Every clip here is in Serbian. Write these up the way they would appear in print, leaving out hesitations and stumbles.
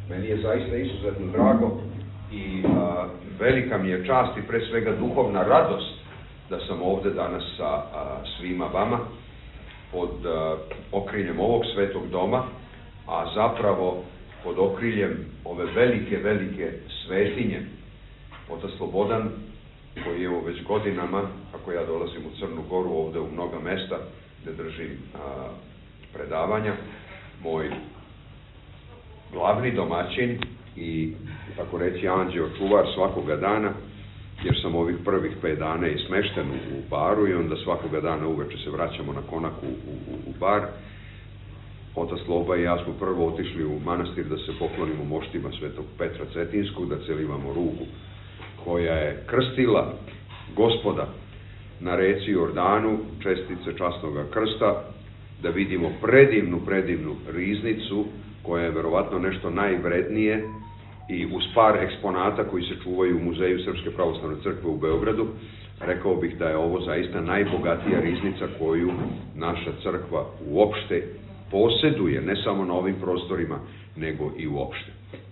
Meni je zaista izuzetno drago i velika mi je čast i pre svega duhovna radost da sam ovde danas sa svima vama pod okriljem ovog svetog doma, a zapravo pod okriljem ove velike svetinje. Otac Slobodan, koji je već godinama, kako ja dolazim u Crnu Goru, ovde u mnoga mesta gde držim predavanja, moj glavni domaćin i, tako reći, anđeo čuvar svakoga dana, jer sam ovih prvih 5 dana i smešten u baru i onda svakoga dana uveče se vraćamo na konak u bar. Otac Sloba i ja smo prvo otišli u manastir da se poklonimo moštima Svetog Petra Cetinskog, da celivamo ruku koja je krstila Gospoda na reci Jordanu, čestice časnoga krsta, da vidimo predivnu riznicu koja je verovatno nešto najvrednije i uz par eksponata koji se čuvaju u Muzeju Srpske pravoslavne crkve u Beogradu, rekao bih da je ovo zaista najbogatija riznica koju naša crkva uopšte poseduje, ne samo na ovim prostorima, nego i uopšte.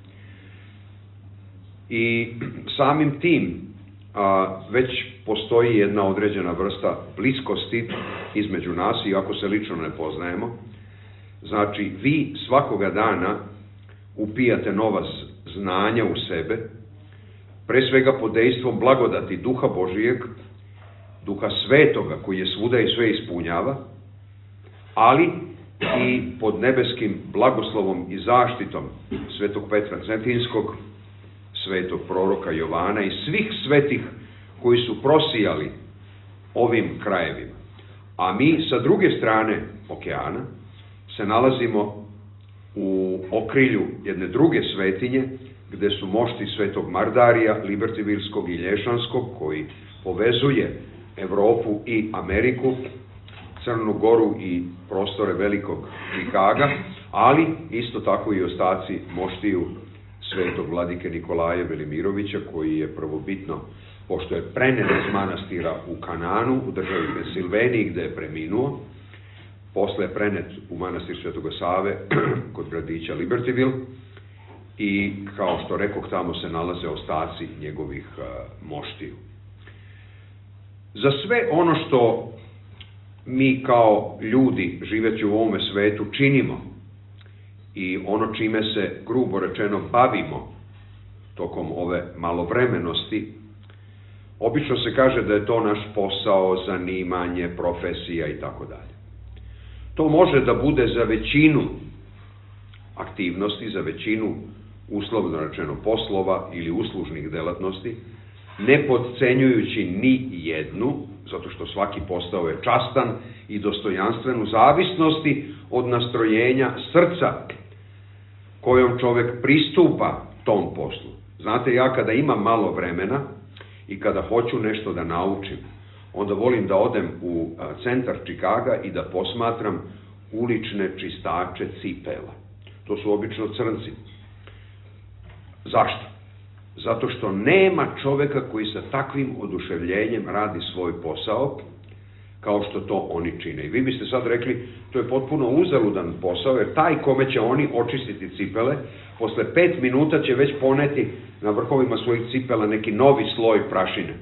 I samim tim već postoji jedna određena vrsta bliskosti između nas, iako se lično ne poznajemo. Znači, vi svakoga dana upijate nova znanja u sebe, pre svega pod dejstvom blagodati Duha Božijeg, Duha Svetoga koji je svuda i sve ispunjava, ali i pod nebeskim blagoslovom i zaštitom Svetog Petra Cetinskog, svetog proroka Jovana i svih svetih koji su prosijali ovim krajevima. A mi sa druge strane okeana se nalazimo u okrilju jedne druge svetinje, gde su mošti Svetog Mardarija, Libertivilskog i Lješanskog, koji povezuje Evropu i Ameriku, Crnu Goru i prostore velikog Čikaga, ali isto tako i ostaci moštiju Svetog vladike Nikolaja Velimirovića, koji je prvobitno, pošto je prenet iz manastira u Kananu, u državi Pensilveniji, gde je preminuo, posle je prenet u manastir Svetoga Save kod gradića Libertyville i, kao što rekoh, tamo se nalaze ostaci njegovih moštiju. Za sve ono što mi kao ljudi živeći u ovome svetu činimo i ono čime se, grubo rečeno, bavimo tokom ove malovremenosti, obično se kaže da je to naš posao, zanimanje, profesija i tako dalje. To može da bude za većinu aktivnosti, za većinu, uslovno rečeno, poslova ili uslužnih delatnosti, ne podcenjujući ni jednu, zato što svaki posao je častan i dostojanstven u zavisnosti od nastrojenja srca kojom čovek pristupa tom poslu. Znate, ja kada imam malo vremena i kada hoću nešto da naučim, onda volim da odem u centar Čikaga i da posmatram ulične čistače cipela. To su obično crnci. Zašto? Zato što nema čoveka koji sa takvim oduševljenjem radi svoj posao kao što to oni čine. I vi biste sad rekli, to je potpuno uzaludan posao, jer taj kome će oni očistiti cipele, posle 5 minuta će već poneti na vrhovima svojih cipela neki novi sloj prašine.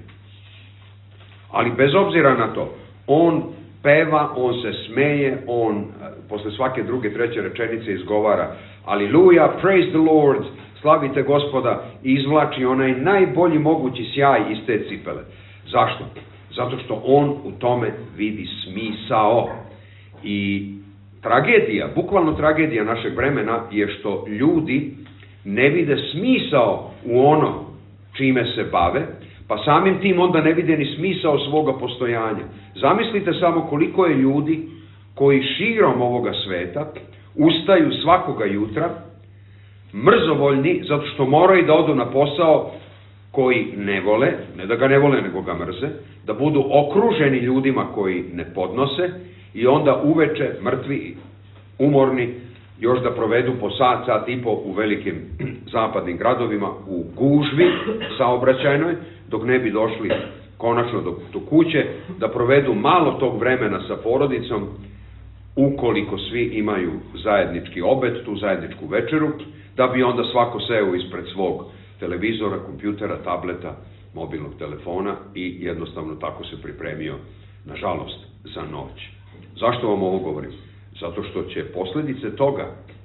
Ali bez obzira na to, on peva, on se smeje, on posle svake druge, treće rečenice izgovara Aleluja, praise the Lord, slavite Gospoda, i izvlači onaj najbolji mogući sjaj iz te cipele. Zašto? Zato što on u tome vidi smisao. I tragedija, bukvalno tragedija našeg vremena je što ljudi ne vide smisao u ono čime se bave, pa samim tim onda ne vide ni smisao svoga postojanja. Zamislite samo koliko je ljudi koji širom ovoga sveta ustaju svakoga jutra, mrzovoljni, zato što moraju da odu na posao koji ne vole, ne da ga ne vole, nego ga mrze, da budu okruženi ljudima koji ne podnose i onda uveče mrtvi, umorni, još da provedu po sat i po u velikim zapadnim gradovima u gužvi saobraćajnoj, dok ne bi došli konačno do kuće, da provedu malo tog vremena sa porodicom, ukoliko svi imaju zajednički obed, tu zajedničku večeru, da bi onda svako seo ispred svog televizora, kompjutera, tableta, mobilnog telefona i jednostavno tako se pripremio, nažalost, za noć. Zašto vam ovo govorim? Zato što će posljedice toga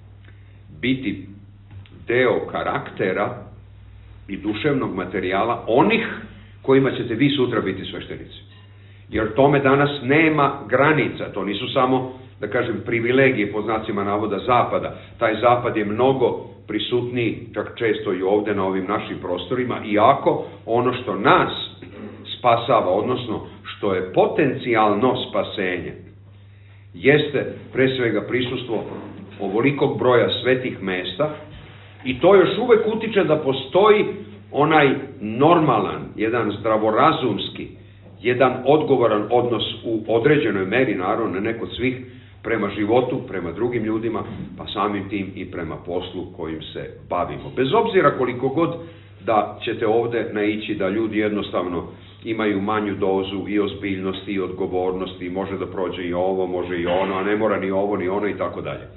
biti deo karaktera i duševnog materijala onih kojima ćete vi sutra biti sveštenici. Jer tome danas nema granica, to nisu samo, da kažem, privilegije po znacima navoda Zapada. Taj Zapad je mnogo prisutniji, čak često i ovde na ovim našim prostorima, iako ono što nas spasava, odnosno što je potencijalno spasenje, jeste pre svega prisustvo ovolikog broja svetih mesta i to još uvek utiče da postoji onaj normalan, jedan zdravorazumski, jedan odgovoran odnos u određenoj meri, naravno ne kod svih, prema životu, prema drugim ljudima, pa samim tim i prema poslu kojim se bavimo. Bez obzira koliko god da ćete ovde naići da ljudi jednostavno imaju manju dozu i ozbiljnosti i odgovornosti, može da prođe i ovo, može i ono, a ne mora ni ovo, ni ono i tako dalje.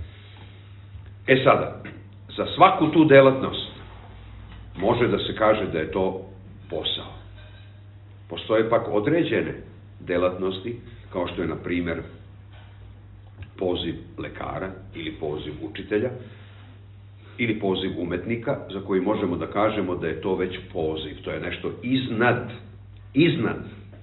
E sada, za svaku tu delatnost može da se kaže da je to posao. Postoje pak određene delatnosti, kao što je, na primer, poziv lekara ili poziv učitelja ili poziv umetnika, za koji možemo da kažemo da je to već poziv. To je nešto iznad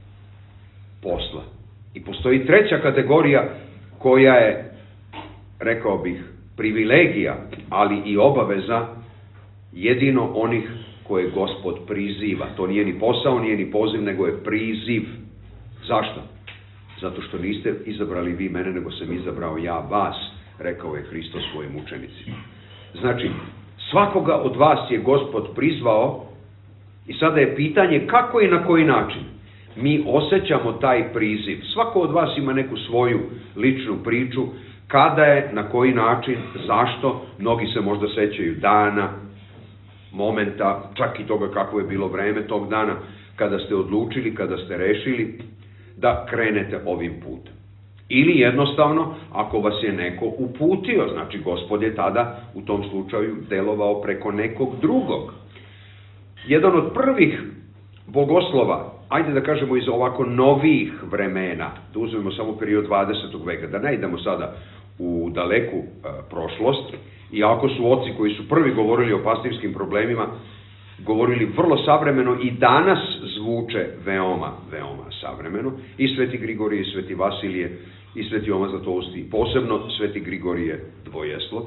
posla. I postoji treća kategorija koja je, rekao bih, privilegija, ali i obaveza jedino onih koje Gospod priziva. To nije ni posao, nije ni poziv, nego je priziv. Zašto? Zato što niste izabrali vi mene, nego sam izabrao ja vas, rekao je Hristos svojim učenicima. Znači, svakoga od vas je Gospod prizvao i sada je pitanje kako i na koji način mi osjećamo taj priziv. Svako od vas ima neku svoju ličnu priču, kada je, na koji način, zašto. Mnogi se možda sećaju dana, momenta, čak i toga kako je bilo vreme tog dana, kada ste odlučili, kada ste rešili da krenete ovim putem. Ili jednostavno, ako vas je neko uputio, znači Gospod je tada u tom slučaju delovao preko nekog drugog. Jedan od prvih bogoslova, ajde da kažemo iz ovako novih vremena, da uzmemo samo period 20. veka, da ne idemo sada u daleku prošlost, iako su oci koji su prvi govorili o pastirskim problemima, govorili vrlo savremeno i danas zvuče veoma, veoma savremeno. I sveti Grigorije, i sveti Vasilije, i sveti Oma Zlatousti, posebno sveti Grigorije Dvojeslov,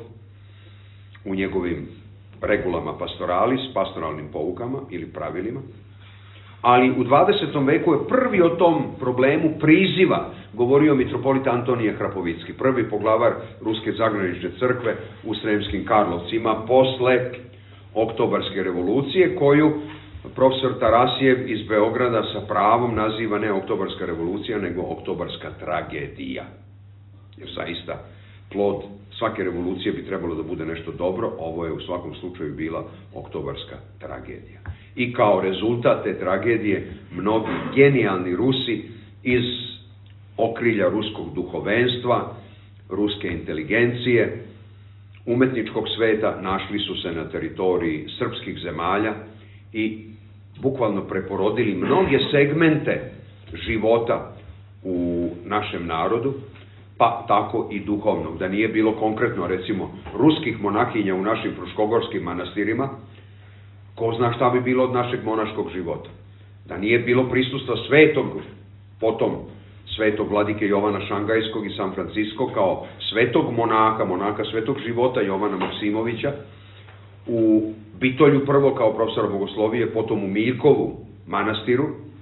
u njegovim regulama pastoralis, pastoralnim poukama ili pravilima. Ali u 20. veku je prvi o tom problemu priziva govorio mitropolit Antonije Hrapovicki, prvi poglavar Ruske zagranične crkve u Sremskim Karlovcima posle Oktobarske revolucije, koju profesor Tarasijev iz Beograda sa pravom naziva ne Oktobarska revolucija, nego Oktobarska tragedija. Jer zaista plod svake revolucije bi trebalo da bude nešto dobro, ovo je u svakom slučaju bila Oktobarska tragedija. I kao rezultat te tragedije mnogi genijalni Rusi iz okrilja ruskog duhovenstva, ruske inteligencije, umetničkog sveta našli su se na teritoriji srpskih zemalja i bukvalno preporodili mnoge segmente života u našem narodu, pa tako i duhovnog. Da nije bilo konkretno, recimo, ruskih monahinja u našim fruškogorskim manastirima, ko zna šta bi bilo od našeg monaškog života. Da nije bilo prisustva svetog, potom svetog vladike Jovana Šangajskog i San Francisko kao svetog monaka svetog života Jovana Maksimovića, u Bitolju prvo kao profesora bogoslovije, potom u Mirkovu manastiru,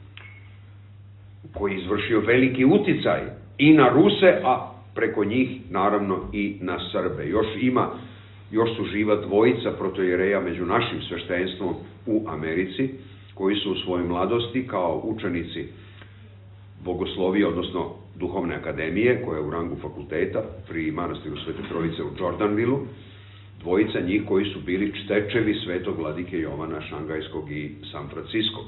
koji je izvršio veliki uticaj i na Ruse, a preko njih naravno i na Srbe. Još su živa dvojica protojereja među našim sveštenstvom u Americi, koji su u svojoj mladosti kao učenici bogoslovije, odnosno duhovne akademije, koja je u rangu fakulteta pri manastiru Svete Trojice u Jordanvilu, dvojica njih koji su bili čtečevi svetog vladike Jovana Šangajskog i San Franciskog.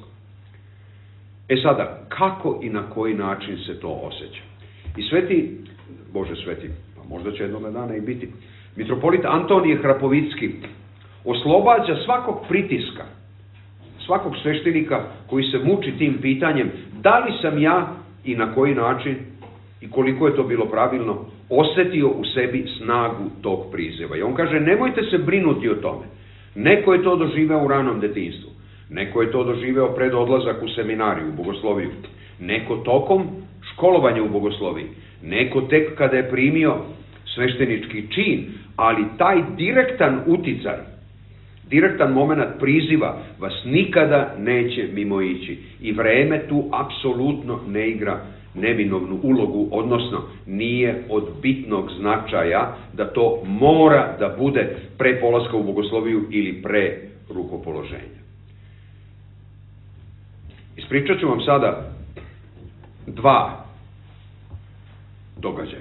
E sada, kako i na koji način se to osjeća? I sveti, pa možda će jednoga dana i biti, mitropolit Antonije Hrapovicki, oslobađa svakog pritiska, svakog sveštenika koji se muči tim pitanjem da li sam ja i na koji način i koliko je to bilo pravilno osetio u sebi snagu tog priziva. I on kaže, nemojte se brinuti o tome. Neko je to doživeo u ranom detinjstvu, neko je to doživeo pred odlazak u seminariju, u bogosloviju, neko tokom školovanja u bogosloviji, neko tek kada je primio sveštenički čin, ali taj direktan uticaj, direktan moment priziva vas nikada neće mimoići i vreme tu apsolutno ne igra neminovnu ulogu, odnosno nije od bitnog značaja da to mora da bude pre polaska u bogosloviju ili pre rukopoloženja. Ispričat ću vam sada dva događaja.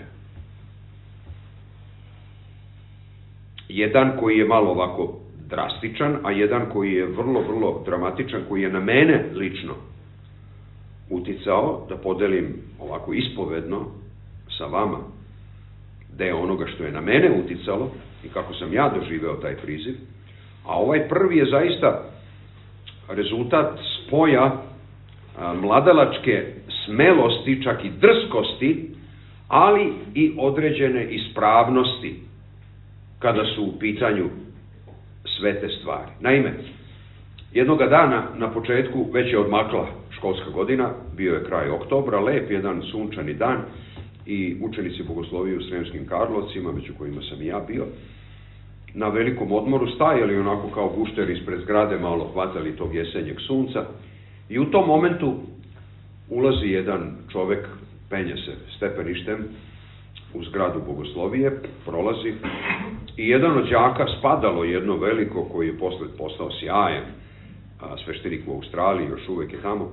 Jedan koji je malo ovako drastičan, a jedan koji je vrlo, vrlo dramatičan, koji je na mene lično uticao, da podelim ovako ispovedno sa vama deo onoga što je na mene uticalo i kako sam ja doživeo taj priziv. A ovaj prvi je zaista rezultat spoja mladalačke smelosti, čak i drskosti, ali i određene ispravnosti kada su u pitanju sve te stvari. Naime, jednoga dana na početku već je odmakla školska godina, bio je kraj oktobra, lep jedan sunčani dan i učenici bogoslovije u Sremskim Karlovcima, među kojima sam i ja bio, na velikom odmoru stajali onako kao gušteri ispred zgrade, malo hvatali tog jesenjeg sunca i u tom momentu ulazi jedan čovek, penje se stepeništem u zgradu bogoslovije, prolazi i jedan od đaka, spadalo jedno veliko koji je posle postao sjajan sveštenik u Australiji, još uvek je tamo,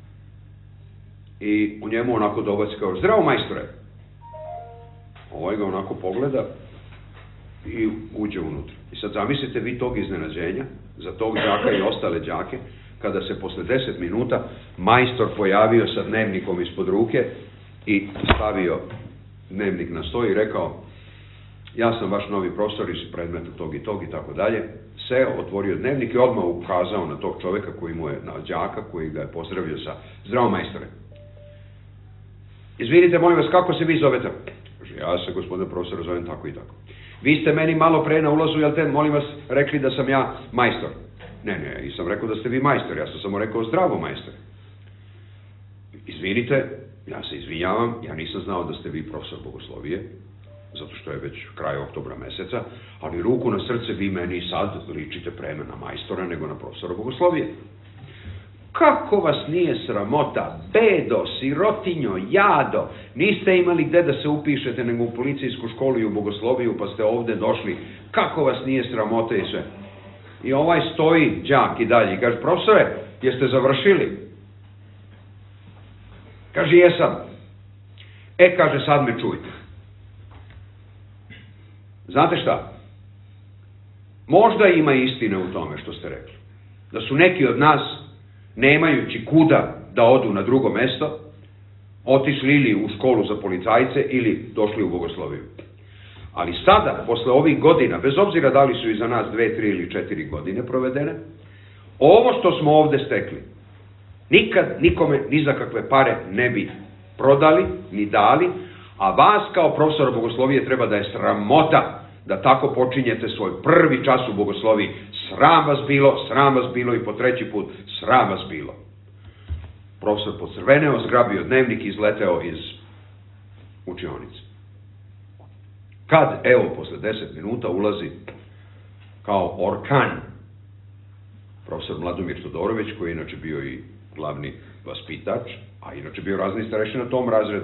i u njemu onako dobaci kao, zdravo majstore. Ovaj ga onako pogleda i uđe unutra. I sad zamislite vi tog iznenađenja za tog đaka i ostale đake, kada se posle 10 minuta majstor pojavio sa dnevnikom ispod ruke i stavio dnevnik na sto i rekao, ja sam vaš novi profesor iz predmeta tog i tako dalje, seo, otvorio dnevnik i odmah ukazao na tog čoveka koji mu je, na đaka koji ga je pozdravio sa zdravo majstore. Izvinite, molim vas, kako se vi zovete? Kaže, ja se, gospodine profesor, zovem tako i tako. Vi ste meni malo pre na ulazu, jel te, molim vas, rekli da sam ja majstor. Ne, nisam rekao da ste vi majstor, ja sam samo rekao zdravo majstore. Izvinite, ja se izvinjavam, ja nisam znao da ste vi profesor bogoslovije, zato što je već kraj oktobra meseca, ali ruku na srce vi meni sad ličite prema na majstora nego na profesora bogoslovije. Kako vas nije sramota, bedo, sirotinjo, jado, niste imali gde da se upišete nego u policijsku školu i u bogosloviju pa ste ovde došli, kako vas nije sramota i sve. I ovaj stoji đak i dalje i kaže, profesore, jeste završili? Kaže, jesam. Kaže, sad me čujte. Znate šta? Možda ima istine u tome što ste rekli. Da su neki od nas, nemajući kuda da odu na drugo mesto, otišli ili u školu za policajce ili došli u bogosloviju. Ali sada, posle ovih godina, bez obzira da li su iza nas 2, 3 ili 4 godine provedene, ovo što smo ovde stekli, nikad nikome ni za kakve pare ne bi prodali, ni dali, a vas kao profesora bogoslovije treba da je sramota da tako počinjete svoj prvi čas u bogosloviji. Sram vas bilo i po treći put, sram vas bilo. Profesor pocrveneo, zgrabio dnevnik i izleteo iz učionice. Kad, evo, posle 10 minuta ulazi kao orkan profesor Mladomir Todorović, koji je inače bio i glavni vaspitač, a inače bio razni starešina na tom razredu.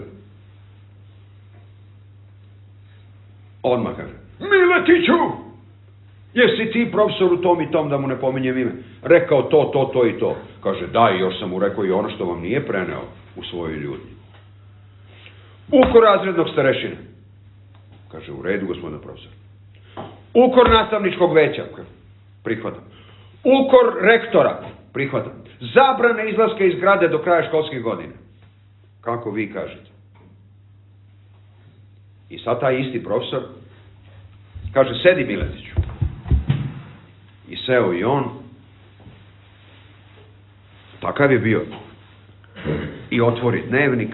Odmah kaže, Miletiću, jesi ti profesor u tom i tom, da mu ne pominjem ime, rekao to i to. Kaže, daj, još sam mu rekao i ono što vam nije preneo u svojoj ljudnji. Ukor razrednog starešine. Kaže, u redu, gospodine profesor. Ukor nastavničkog veća. Prihvatam. Ukor rektora. Prihvatam. Zabrane izlaska iz zgrade do kraja školske godine. Kako vi kažete? I sad taj isti profesor kaže, sedi Miletiću. I seo i on, takav je bio, i otvori dnevnik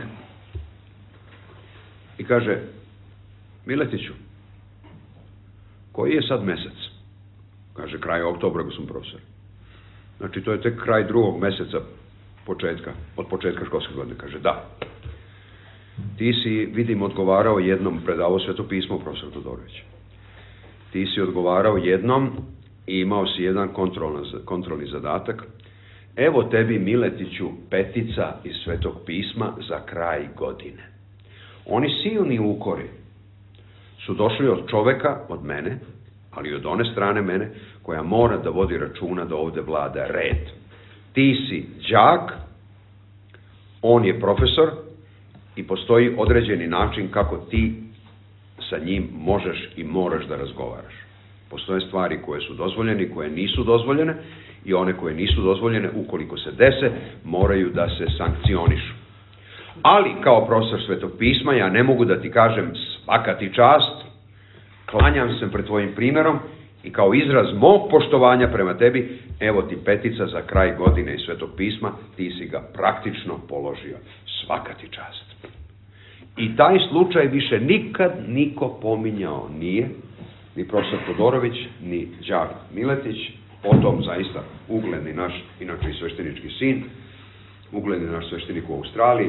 i kaže, Miletiću, koji je sad mesec? Kaže, kraj oktobra, gospodin profesor. Znači, to je tek kraj 2. meseca od početka školske godine. Kaže, da. Ti si, vidim, odgovarao jednom, predavao Sveto pismo, profesor Todorović. Ti si odgovarao jednom i imao si jedan kontrolni zadatak. Evo tebi, Miletiću, 5 iz Svetog pisma za kraj godine. Oni silni ukori su došli od čoveka, od mene, ali i od one strane mene, koja mora da vodi računa da ovde vlada red. Ti si đak, on je profesor i postoji određeni način kako ti sa njim možeš i moraš da razgovaraš. Postoje stvari koje su dozvoljene i koje nisu dozvoljene i one koje nisu dozvoljene, ukoliko se dese, moraju da se sankcionišu. Ali, kao profesor Svetog pisma, ja ne mogu da ti kažem svaka ti čast, klanjam se pred tvojim primjerom i kao izraz mog poštovanja prema tebi, evo ti 5 za kraj godine iz Svetog pisma, ti si ga praktično položio. Svaka ti čast. I taj slučaj više nikad niko pominjao nije, ni profesor Todorović, ni đak Miletić, potom zaista ugledni naš, inače i sveštenički sin, ugledni naš sveštenik u Australiji,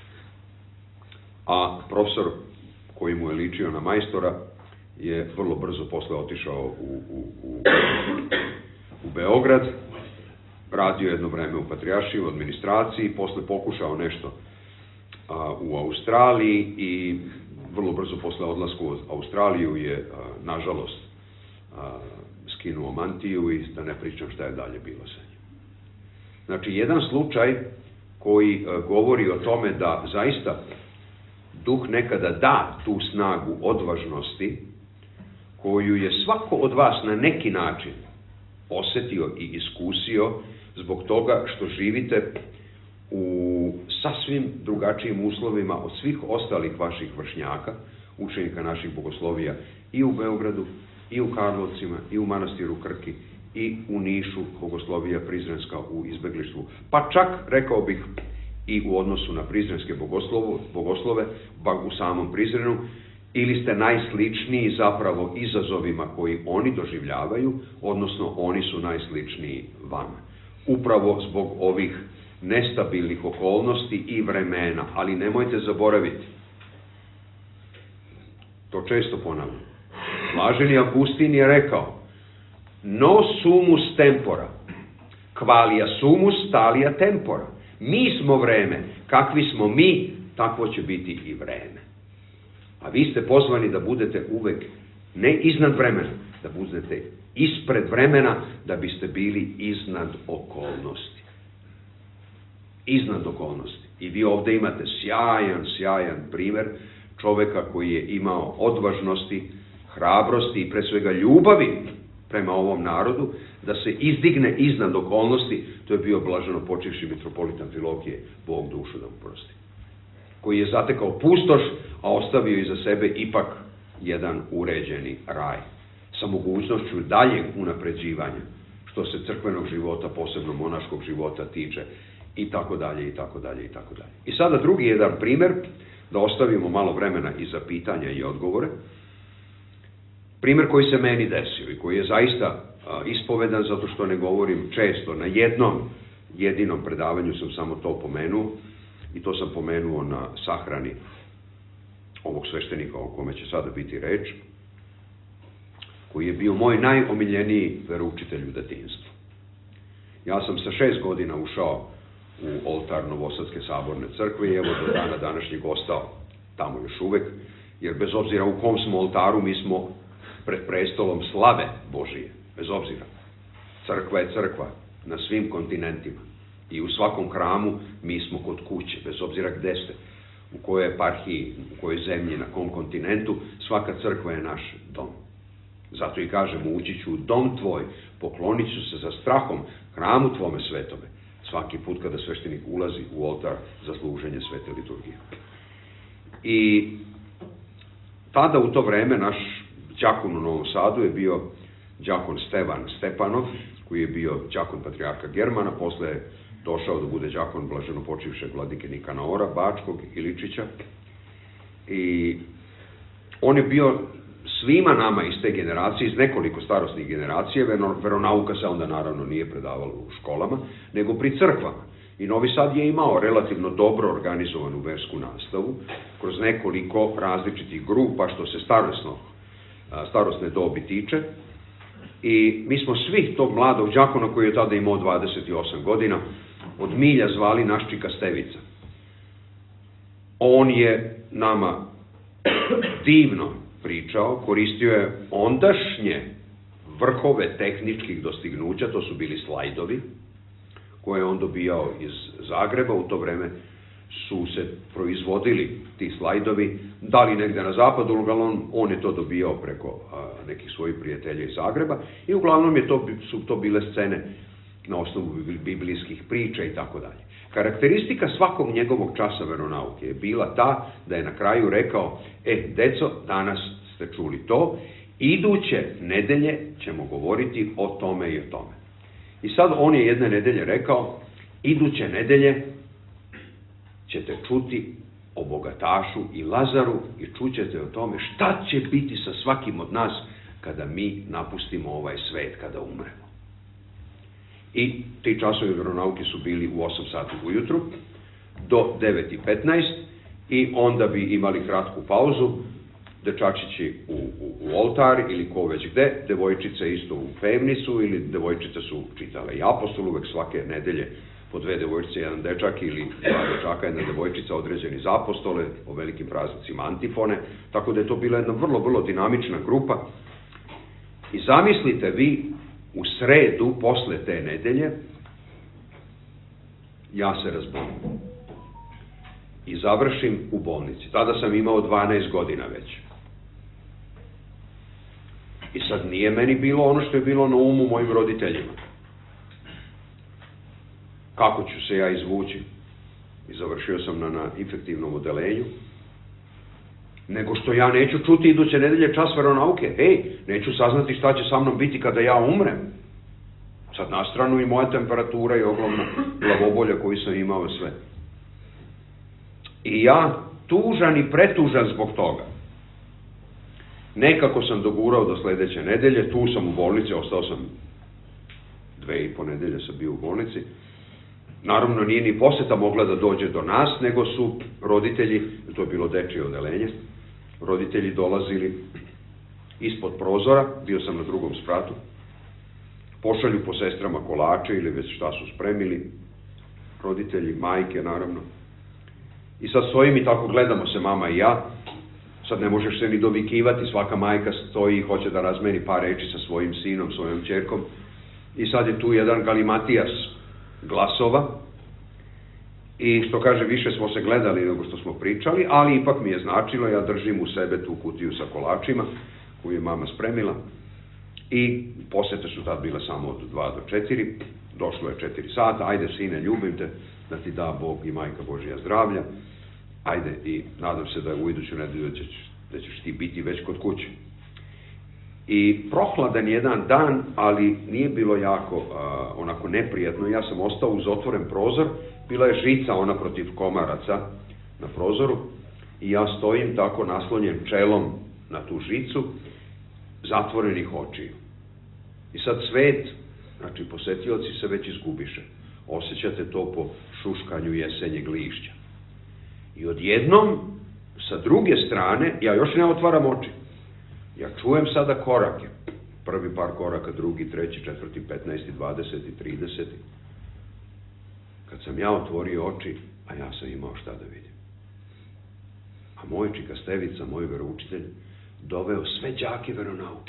a profesor koji mu je ličio na majstora je vrlo brzo posle otišao u Beograd, radio jedno vreme u Patrijaršiji, u administraciji, posle pokušao nešto u Australiji i vrlo brzo posle odlaska u Australiju je, nažalost, skinuo mantiju i da ne pričam šta je dalje bilo sa njim. Znači, jedan slučaj koji govori o tome da zaista duh nekada da tu snagu odvažnosti koju je svako od vas na neki način osetio i iskusio zbog toga što živite u sasvim drugačijim uslovima od svih ostalih vaših vršnjaka, učenika naših bogoslovija i u Beogradu, i u Karlovcima, i u manastiru Krki, i u Nišu, bogoslovija Prizrenska u izbeglištvu. Pa čak, rekao bih, i u odnosu na prizrenske bogoslove, u samom Prizrenu, ili ste najsličniji zapravo izazovima koji oni doživljavaju, odnosno oni su najsličniji vama. Upravo zbog ovih nestabilnih okolnosti i vremena, ali nemojte zaboraviti, to često ponavljam, blaženi Augustin je rekao, no sumus tempora, qualia sumus talia tempora. Mi smo vreme, kakvi smo mi, takvo će biti i vreme. A vi ste pozvani da budete uvek ne iznad vremena, da budete ispred vremena, da biste bili iznad okolnosti. Iznad okolnosti. I vi ovde imate sjajan primer čoveka koji je imao odvažnosti, hrabrosti i pre svega ljubavi prema ovom narodu, da se izdigne iznad okolnosti. To je bio blaženo počivši mitropolit Amfilohije, Bog dušu da mu prosti, koji je zatekao pustoš, a ostavio iza sebe ipak jedan uređeni raj, sa mogućnošću daljeg unapređivanja, što se crkvenog života, posebno monaškog života tiče, i tako dalje, i tako dalje, i tako dalje. I sada drugi jedan primer, da ostavimo malo vremena i za pitanja i odgovore. Primer koji se meni desio i koji je zaista ispovedan, zato što ne govorim često, na jednom jedinom predavanju sam samo to pomenuo, i to sam pomenuo na sahrani ovog sveštenika o kome će sada biti reč, koji je bio moj najomiljeniji veroučitelj u detinjstvu. Ja sam sa 6 godina ušao u oltar Novosadske saborne crkve i evo do dana današnjeg ostao tamo još uvek, jer bez obzira u kom smo oltaru, mi smo pred prestolom slave Božije, bez obzira. Crkva je crkva na svim kontinentima i u svakom hramu mi smo kod kuće, bez obzira gde ste, u kojoj eparhiji, u kojoj zemlji, na kom kontinentu, svaka crkva je naš dom. Zato i kažemo, ući ću u dom tvoj, poklonit ću se za strahom hramu tvome svetome, svaki put kada sveštenik ulazi u oltar za služenje svete liturgije. I tada u to vreme naš đakon u Novom Sadu je bio đakon Stevan Stepanov, koji je bio đakon patrijarha Germana, posle je došao da bude đakon blaženopočivšeg vladike Nikanora, Bačkog, Iličića. I on je bio svima nama iz te generacije, iz nekoliko starosnih generacija, veronauka se onda naravno nije predavala u školama, nego pri crkvama. I Novi Sad je imao relativno dobro organizovanu versku nastavu, kroz nekoliko različitih grupa što se starosne dobi tiče. I mi smo svi tog mladog đakona, koji je tada imao 28 godina, od milja zvali Naščika Stevica. On je nama divno pričao, koristio je ondašnje vrhove tehničkih dostignuća, to su bili slajdovi, koje je on dobijao iz Zagreba. U to vreme su se proizvodili ti slajdovi, da li negde na zapadu, uglavnom on je to dobijao preko nekih svojih prijatelja iz Zagreba i uglavnom su to bile scene na osnovu biblijskih priča i tako dalje. Karakteristika svakog njegovog časa veronauke je bila ta da je na kraju rekao: deco, danas ste čuli to, iduće nedelje ćemo govoriti o tome i o tome. I sad on je jedne nedelje rekao: iduće nedelje ćete čuti o bogatašu i Lazaru i čućete o tome šta će biti sa svakim od nas kada mi napustimo ovaj svet, kada umremo. I ti časovi veronauke su bili u 8 sati ujutru do 9:15 i onda bi imali kratku pauzu, dečačići u oltar ili ko već gde, devojčice isto u pevnicu ili devojčice su čitale i apostol, uvek svake nedelje po 2 devojčice, jedan dečak ili 2 dečaka, jedna devojčica određeni za apostole, o velikim praznicima antifone, tako da je to bila jedna vrlo, vrlo dinamična grupa. I zamislite vi, u sredu posle te nedelje, ja se razbolim i završim u bolnici. Tada sam imao 12 godina već. I sad nije meni bilo ono što je bilo na umu mojim roditeljima. Kako ću se ja izvući? I završio sam na infektivnom odelenju. Nego što ja neću čuti iduće nedelje čas veronauke. Neću saznati šta će sa mnom biti kada ja umrem. Sad na stranu i moja temperatura i ogromna glavobolja koju sam imao sve. I ja, tužan i pretužan zbog toga, nekako sam dogurao do sledeće nedelje, tu sam u bolnici, ostao sam 2,5 nedelje sam bio u bolnici. Naravno, nije ni poseta mogla da dođe do nas, nego su roditelji, to je bilo dečije odelenje, roditelji dolazili ispod prozora, bio sam na 2. spratu, pošalju po sestrama kolače ili već šta su spremili, roditelji, majke naravno. I sad stojim i tako gledamo se mama i ja, sad ne možeš se ni dovikivati, svaka majka stoji i hoće da razmeni par reči sa svojim sinom, svojom ćerkom. I sad je tu jedan galimatijas glasova i što kaže, više smo se gledali nego što smo pričali, ali ipak mi je značilo, ja držim u sebe tu kutiju sa kolačima koju je mama spremila i posete su tad bile samo od 2 do 4, došlo je 4 sata, ajde sine, ljubim te, da ti da Bog i Majka Božja zdravlja, ajde i nadam se da u iduću nedelju da ćeš ti biti već kod kuće. I prohladan jedan dan, ali nije bilo jako onako neprijatno, ja sam ostao uz otvoren prozor, bila je žica ona protiv komaraca na prozoru i ja stojim tako naslonjen čelom na tu žicu, zatvorenih očiju. I sad svet, znači posetioci se već izgubiše. Osjećate to po šuškanju jesenjeg lišća. I odjednom, sa druge strane, ja još ne otvaram oči. Ja čujem sada korake. Prvi par koraka, drugi, treći, četvrti, 15, 20, 30. Kad sam ja otvorio oči, a ja sam imao šta da vidim. A moj čika Stevica, moj veroučitelj, doveo sve đake veronauke.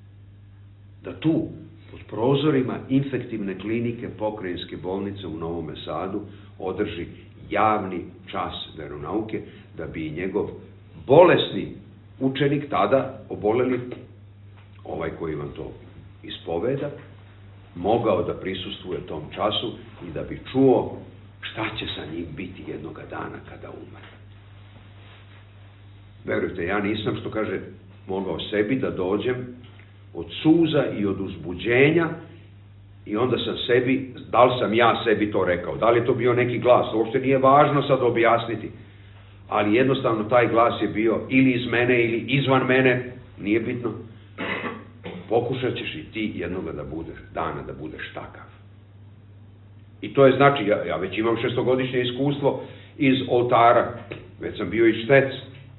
Da tu, pod prozorima infektivne klinike Pokrajinske bolnice u Novome Sadu, održi javni čas veronauke, da bi i njegov bolesni učenik, tada oboleli, ovaj koji vam to ispoveda, mogao da prisustvuje tom času i da bi čuo šta će sa njim biti jednoga dana kada umre. Verujte, ja nisam, što kaže, mogao sebi da dođem od suza i od uzbuđenja, i onda sam sebi, da li sam ja sebi to rekao, da li je to bio neki glas, to uopšte nije važno sad objasniti, ali jednostavno taj glas je bio ili iz mene ili izvan mene, nije bitno. Pokušat ćeš i ti jednoga dana da budeš takav. I to je znači, ja već imam 6-godišnje iskustvo iz oltara, već sam bio i štec.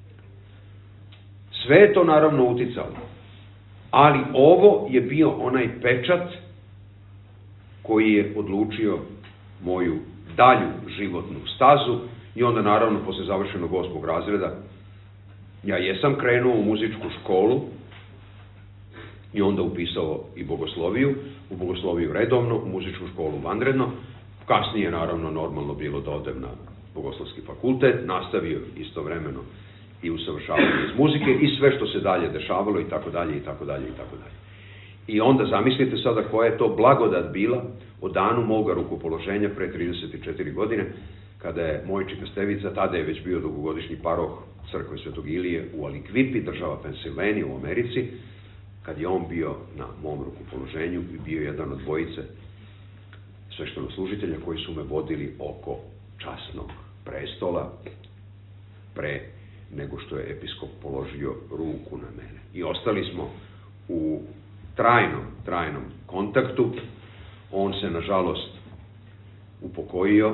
Sve je to naravno uticalo, ali ovo je bio onaj pečat koji je odlučio moju dalju životnu stazu. I onda naravno posle završenog 8. razreda ja jesam krenuo u muzičku školu i onda upisao i bogosloviju, u bogosloviju redovno, u muzičku školu vanredno. Kasnije naravno normalno bilo da odem na bogoslovski fakultet, nastavio istovremeno i usavršavanje iz muzike i sve što se dalje dešavalo i tako dalje i tako dalje i tako dalje. I onda zamislite sada koja je to blagodat bila o danu moga rukopoloženja pre 34 godine, kada je moj čika Stevica, tada je već bio dugogodišnji paroh crkve Svetog Ilije u Alikvipi, država Pensilvanija u Americi, kad je on bio na mom rukopoloženju i bio jedan od dvojice sveštenoslужitelja koji su me vodili oko časnog prestola pre nego što je episkop položio ruku na mene. I ostali smo u trajnom kontaktu. On se, nažalost, upokojio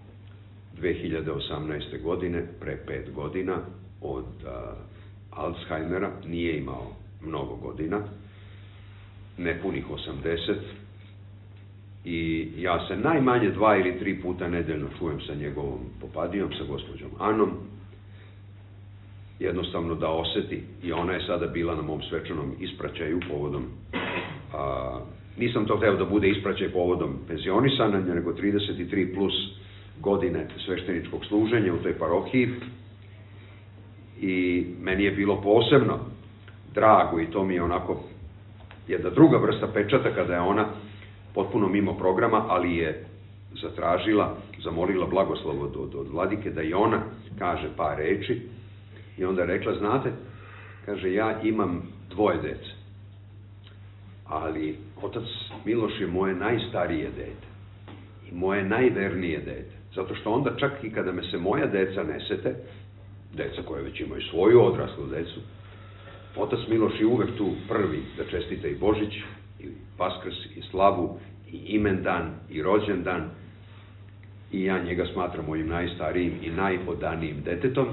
2018. godine, pre 5 godina, od Alzheimera, nije imao mnogo godina, nepunih 80, i ja se najmanje 2 ili 3 puta nedeljno čujem sa njegovom popadijom, sa gospođom Anom, jednostavno da oseti, i ona je sada bila na mom svečanom ispraćaju povodom, nisam to hteo da bude ispraćaj povodom penzionisanja, nego 33 plus godine svešteničkog služenja u toj parohiji, i meni je bilo posebno drago, i to mi je onako jedna druga vrsta pečata kada je ona potpuno mimo programa, ali je zamolila blagoslov od vladike da i ona kaže par reči, i onda je rekla, znate, kaže, ja imam 2 dece, ali otac Miloš je moje najstarije dete i moje najvernije dete, zato što onda čak i kada me se moja deca ne sete, deca koje već imaju svoju odraslu decu, otac Miloš je uvek tu prvi da čestita i Božić, i Vaskrs, i slavu, i imendan, i rođendan, i ja njega smatram mojim najstarijim i najodanijim detetom,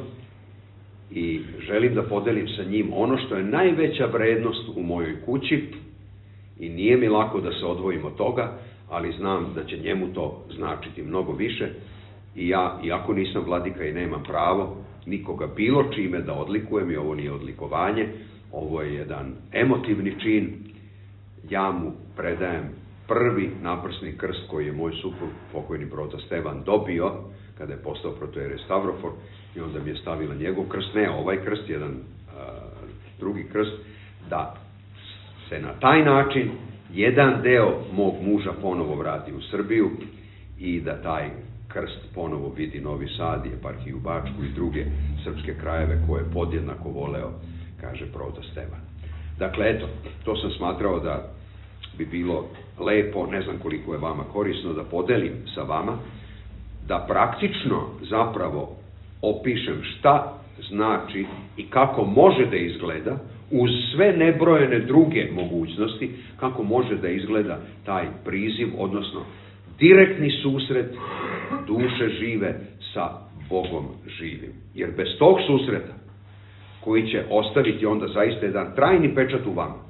i želim da podelim sa njim ono što je najveća vrednost u mojoj kući, i nije mi lako da se odvojim od toga, ali znam da će njemu to značiti mnogo više, i ja, iako nisam vladika i nemam pravo nikoga bilo čime da odlikujem, i ovo nije odlikovanje, ovo je jedan emotivni čin, ja mu predajem prvi naprsni krst koji je moj suprug, pokojni prota Stevan, dobio kada je postao protojerej Stavrofor, i onda mi je stavila njegov krst, ne ovaj krst, jedan drugi krst, da se na taj način jedan deo mog muža ponovo vrati u Srbiju i da taj krst ponovo vidi Novi Sad i eparhiju Bačku i druge srpske krajeve koje podjednako voleo, kaže prota Stevan. Dakle, eto, to sam smatrao da bi bilo lepo, ne znam koliko je vama korisno, da podelim sa vama, da praktično zapravo opišem šta znači i kako može da izgleda, uz sve nebrojene druge mogućnosti, kako može da izgleda taj priziv, odnosno direktni susret duše žive sa Bogom živim. Jer bez tog susreta, koji će ostaviti onda zaista jedan trajni pečat u vama,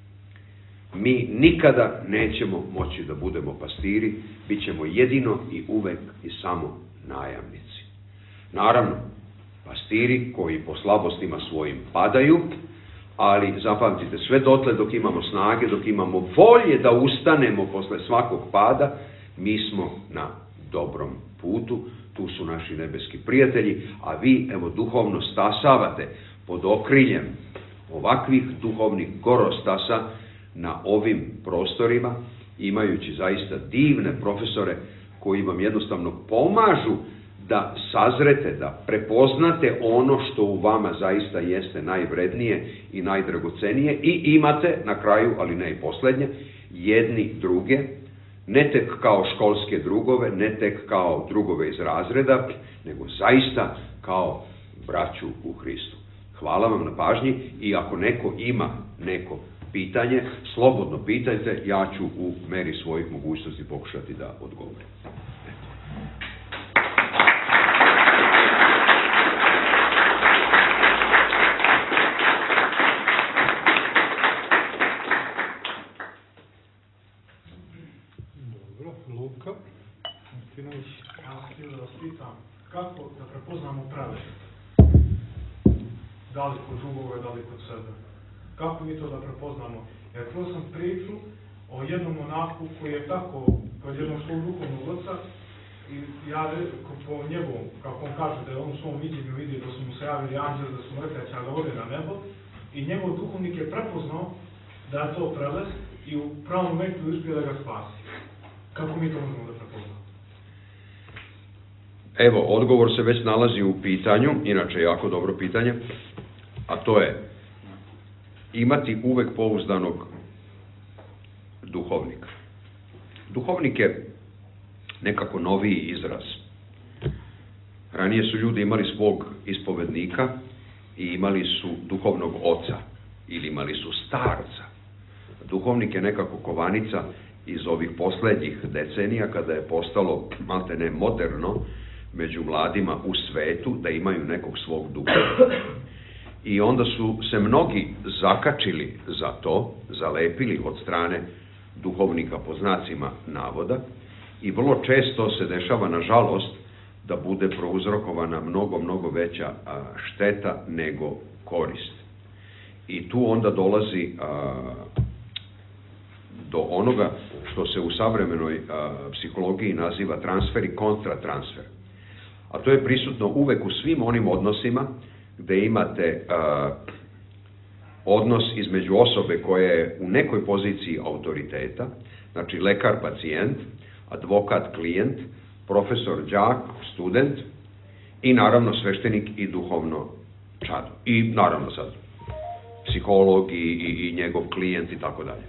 mi nikada nećemo moći da budemo pastiri, bit ćemo jedino i uvek i samo najamnici. Naravno, pastiri koji po slabostima svojim padaju, ali zapamtite, sve dotle dok imamo snage, dok imamo volje da ustanemo posle svakog pada, mi smo na dobrom putu, tu su naši nebeski prijatelji, a vi, evo, duhovno stasavate pod okriljem ovakvih duhovnih gorostasa na ovim prostorima, imajući zaista divne profesore koji vam jednostavno pomažu da sazrete, da prepoznate ono što u vama zaista jeste najvrednije i najdragocenije i imate na kraju, ali ne i poslednje, jedni druge, ne tek kao školske drugove, ne tek kao drugove iz razreda, nego zaista kao braću u Hristu. Hvala vam na pažnji i ako neko ima neko pitanje, slobodno pitajte, ja ću u meri svojih mogućnosti pokušati da odgovorim. Dobro, Luka Martinović. Ja sam htio da vas pitam, kako da prepoznamo prelest? Da li kod drugove, da li kod sebe? Kako mi to da prepoznamo? Jer čuo sam priču o jednom monahu koji je tako, kod jednog svog duhovnog oca, i ja po njegovom, kako on kaže, da je on u svom viđenju vidio da su mu se javili anđeli, da su mu rekli da će da ode na nebo, i njegov duhovnik je prepoznao da je to prelest i u pravom momentu uspio da ga spasi. Kako mi to možemo da prepoznamo? Evo, odgovor se već nalazi u pitanju, inače jako dobro pitanje, a to je imati uvek pouzdanog duhovnika. Duhovnik je nekako noviji izraz. Ranije su ljudi imali svog ispovednika i imali su duhovnog oca ili imali su starca. Duhovnik je nekako kovanica iz ovih poslednjih decenija kada je postalo maltene moderno među mladima u svetu da imaju nekog svog duhovnika. I onda su se mnogi zakačili za to, zalepili od strane duhovnika po znacima navoda i vrlo često se dešava, nažalost, da bude prouzrokovana mnogo veća šteta nego korist. I tu onda dolazi do onoga što se u savremenoj psihologiji naziva transfer i kontratransfer. A to je prisutno uvek u svim onim odnosima gde imate odnos između osobe koja je u nekoj poziciji autoriteta, znači lekar-pacijent, advokat-klijent, profesor-đak, student i naravno sveštenik i duhovno čado. I naravno sad psiholog i njegov klijent i tako dalje.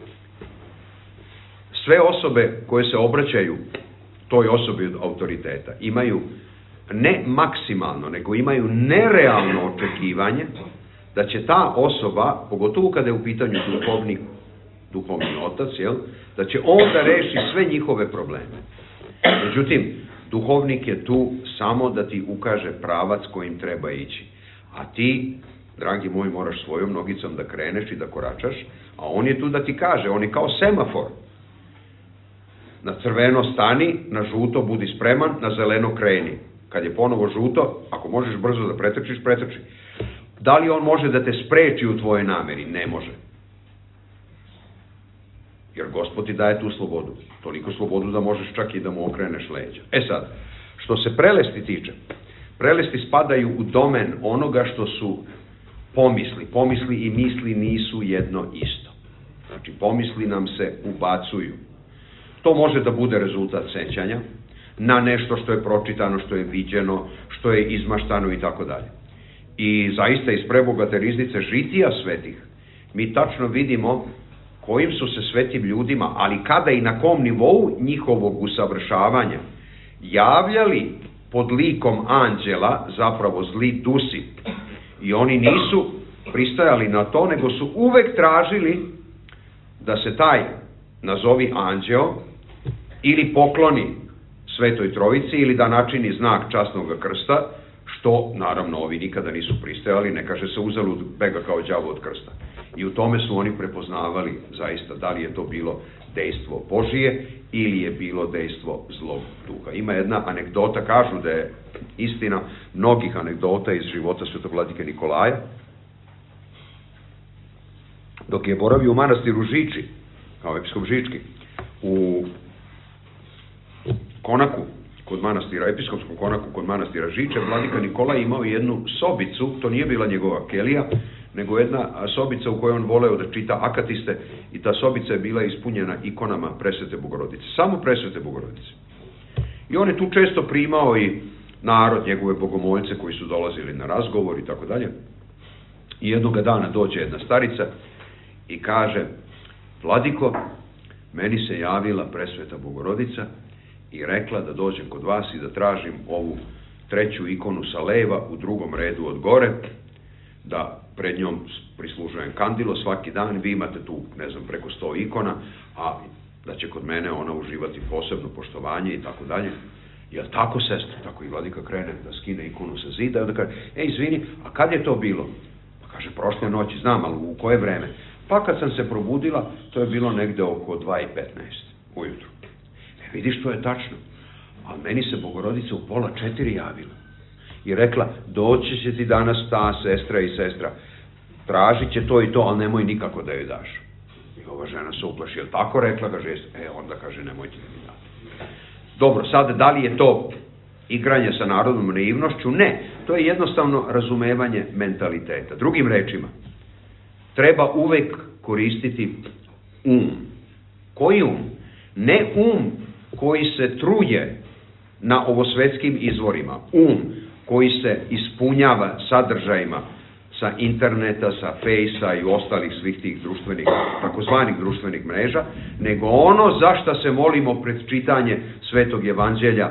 Sve osobe koje se obraćaju toj osobi od autoriteta imaju ne maksimalno, nego imaju nerealno očekivanje da će ta osoba, pogotovo kada je u pitanju duhovni otac, da će on da reši sve njihove probleme. Međutim, duhovnik je tu samo da ti ukaže pravac kojim treba ići. A ti, dragi moj, moraš svojom nogicom da kreneš i da koračaš, a on je tu da ti kaže, on je kao semafor. Na crveno stani, na žuto budi spreman, na zeleno kreni. Kad je ponovo žuto, ako možeš brzo da pretrčiš, pretrči. Da li on može da te spreči u tvojoj nameri? Ne može. Jer Gospod ti daje tu slobodu. Toliko slobodu da možeš čak i da mu okreneš leđa. E sad, što se prelesti tiče, prelesti spadaju u domen onoga što su pomisli. Pomisli i misli nisu jedno isto. Znači, pomisli nam se ubacuju. To može da bude rezultat sećanja na nešto što je pročitano, što je viđeno, što je izmaštano i tako dalje. I zaista iz prebogate riznice žitija svetih mi tačno vidimo kojim su se svetim ljudima, ali kada i na kom nivou njihovog usavršavanja javljali pod likom anđela zapravo zli dusi. I oni nisu pristajali na to, nego su uvek tražili da se taj, nazovi anđeo, ili pokloni Svetoj Trojici ili da načini znak časnog krsta, što naravno ovi nikada nisu pristajali, ne kaže se uzalud bega kao đavo od krsta. I u tome su oni prepoznavali zaista da li je to bilo dejstvo Božije ili je bilo dejstvo zlog duha. Ima jedna anegdota, kažu da je istina mnogih anegdota iz života svetovladike Nikolaja. Dok je boravio u manastiru Žiči, kao episkop Žički, u konaku kod manastira, episkopskom konaku kod manastira Žiče, vladika Nikolaj imao jednu sobicu, to nije bila njegova kelija, nego jedna sobica u kojoj on voleo da čita akatiste i ta sobica je bila ispunjena ikonama Presvete Bogorodice, samo Presvete Bogorodice. I on je tu često primao i narod, njegove bogomoljce koji su dolazili na razgovor i tako dalje. I jednoga dana dođe jedna starica i kaže: Vladiko, meni se javila presveta Bogorodica i rekla da dođem kod vas i da tražim ovu treću ikonu sa leva u drugom redu od gore, da pred njom prislužujem kandilo svaki dan, vi imate tu, ne znam, preko 100 ikona, a da će kod mene ona uživati posebno poštovanje i tako dalje. Jel tako, sestra? Tako i vladika krene da skine ikonu sa zida i onda kaže: izvini, a kad je to bilo? Pa kaže: prošle noći. Znam, ali u koje vreme? Pa kad sam se probudila, to je bilo negde oko 2:15 ujutru. Vidiš, to je tačno. Ali meni se Bogorodica u 3:30 javila i rekla: doći će ti danas ta sestra i sestra, tražit će to i to, ali nemoj nikako da joj daš. I ova žena se uplaši: jel tako rekla? Kaže: onda kaže: nemojte da mi dati. Dobro, sad, da li je to igranje sa narodnom naivnošću? Ne, to je jednostavno razumevanje mentaliteta. Drugim rečima, treba uvek koristiti um. Koji um? Ne um koji se truje na ovosvetskim izvorima, um koji se ispunjava sadržajima sa interneta, sa fejsa i ostalih svih tih društvenih, takozvanih društvenih mreža, nego ono za šta se molimo pred čitanje Svetog evanđelja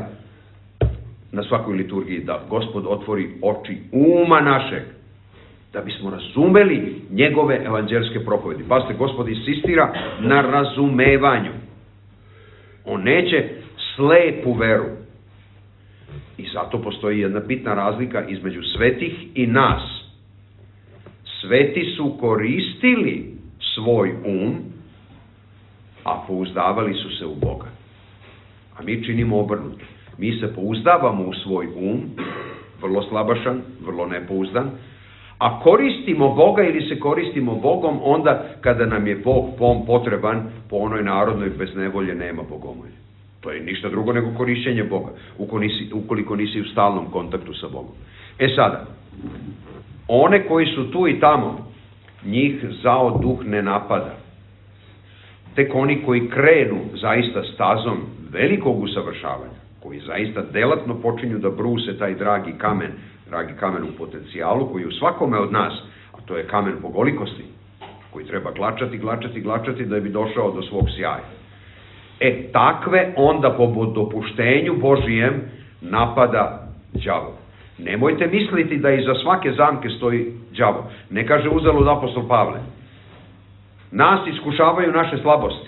na svakoj liturgiji, da Gospod otvori oči uma našeg, da bismo razumeli njegove evanđelske propovedi. Pazite, Gospod insistira na razumevanju. On neće slepu veru. I zato postoji jedna bitna razlika između svetih i nas. Sveti su koristili svoj um, a pouzdavali su se u Boga. A mi činimo obrnuto. Mi se pouzdavamo u svoj um, vrlo slabašan, vrlo nepouzdan, a koristimo Boga ili se koristimo Bogom onda kada nam je Bog potreban, po onoj narodnoj: bez nevolje nema bogomolje. To je ništa drugo nego korišćenje Boga, ukoliko nisi u stalnom kontaktu sa Bogom. Sada, one koji su tu i tamo, njih zao duh ne napada. Tek oni koji krenu zaista stazom velikog usavršavanja, koji zaista delatno počinju da bruse taj dragi kamen u potencijalu, koji u svakome od nas, a to je kamen bogolikosti, koji treba glačati da bi došao do svog sjaja. Takve onda po dopuštenju Božijem napada đavo. Nemojte misliti da iza svake zamke stoji đavo. Ne kaže uzalud apostol Pavle: nas iskušavaju naše slabosti.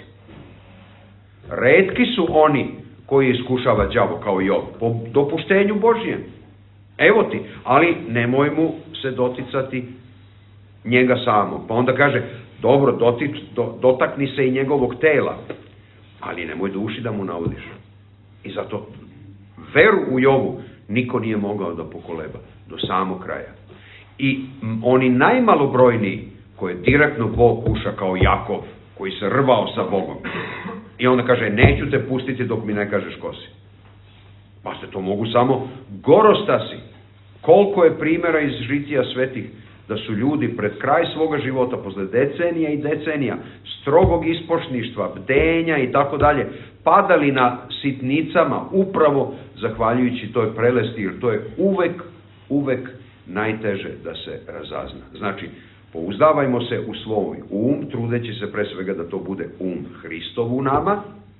Retki su oni koji iskušava đavo kao i ovo, po dopuštenju Božijem. Evo ti, ali nemoj mu se doticati njega samog. Pa onda kaže: dobro, dotakni se i njegovog tela, ali nemoj duši da mu navodiš. I zato veru u Jovu niko nije mogao da pokoleba do samog kraja. I oni najmalobrojniji koje direktno Bog kuša, kao Jakov, koji se rvao sa Bogom, i onda kaže: neću te pustiti dok mi ne kažeš ko si. Pa se to mogu samo gorostasi. Koliko je primjera iz žitija svetih da su ljudi pred kraj svoga života, posle decenija i decenija strogog ispošništva, bdenja i tako dalje, padali na sitnicama upravo zahvaljujući toj prelesti, jer to je uvek najteže da se razazna. Znači, pouzdavajmo se u svoj um, trudeći se pre svega da to bude um Hristov u nama,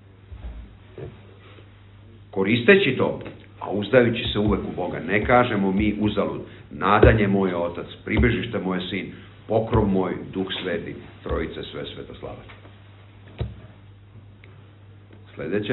koristeći to, a uzdajući se uvek u Boga. Ne kažemo mi uzalud: nadanje moj Otac, pribežište moje Sin, pokrov moj, Duh Sveti, Trojice sve svetoslava. Sledeće.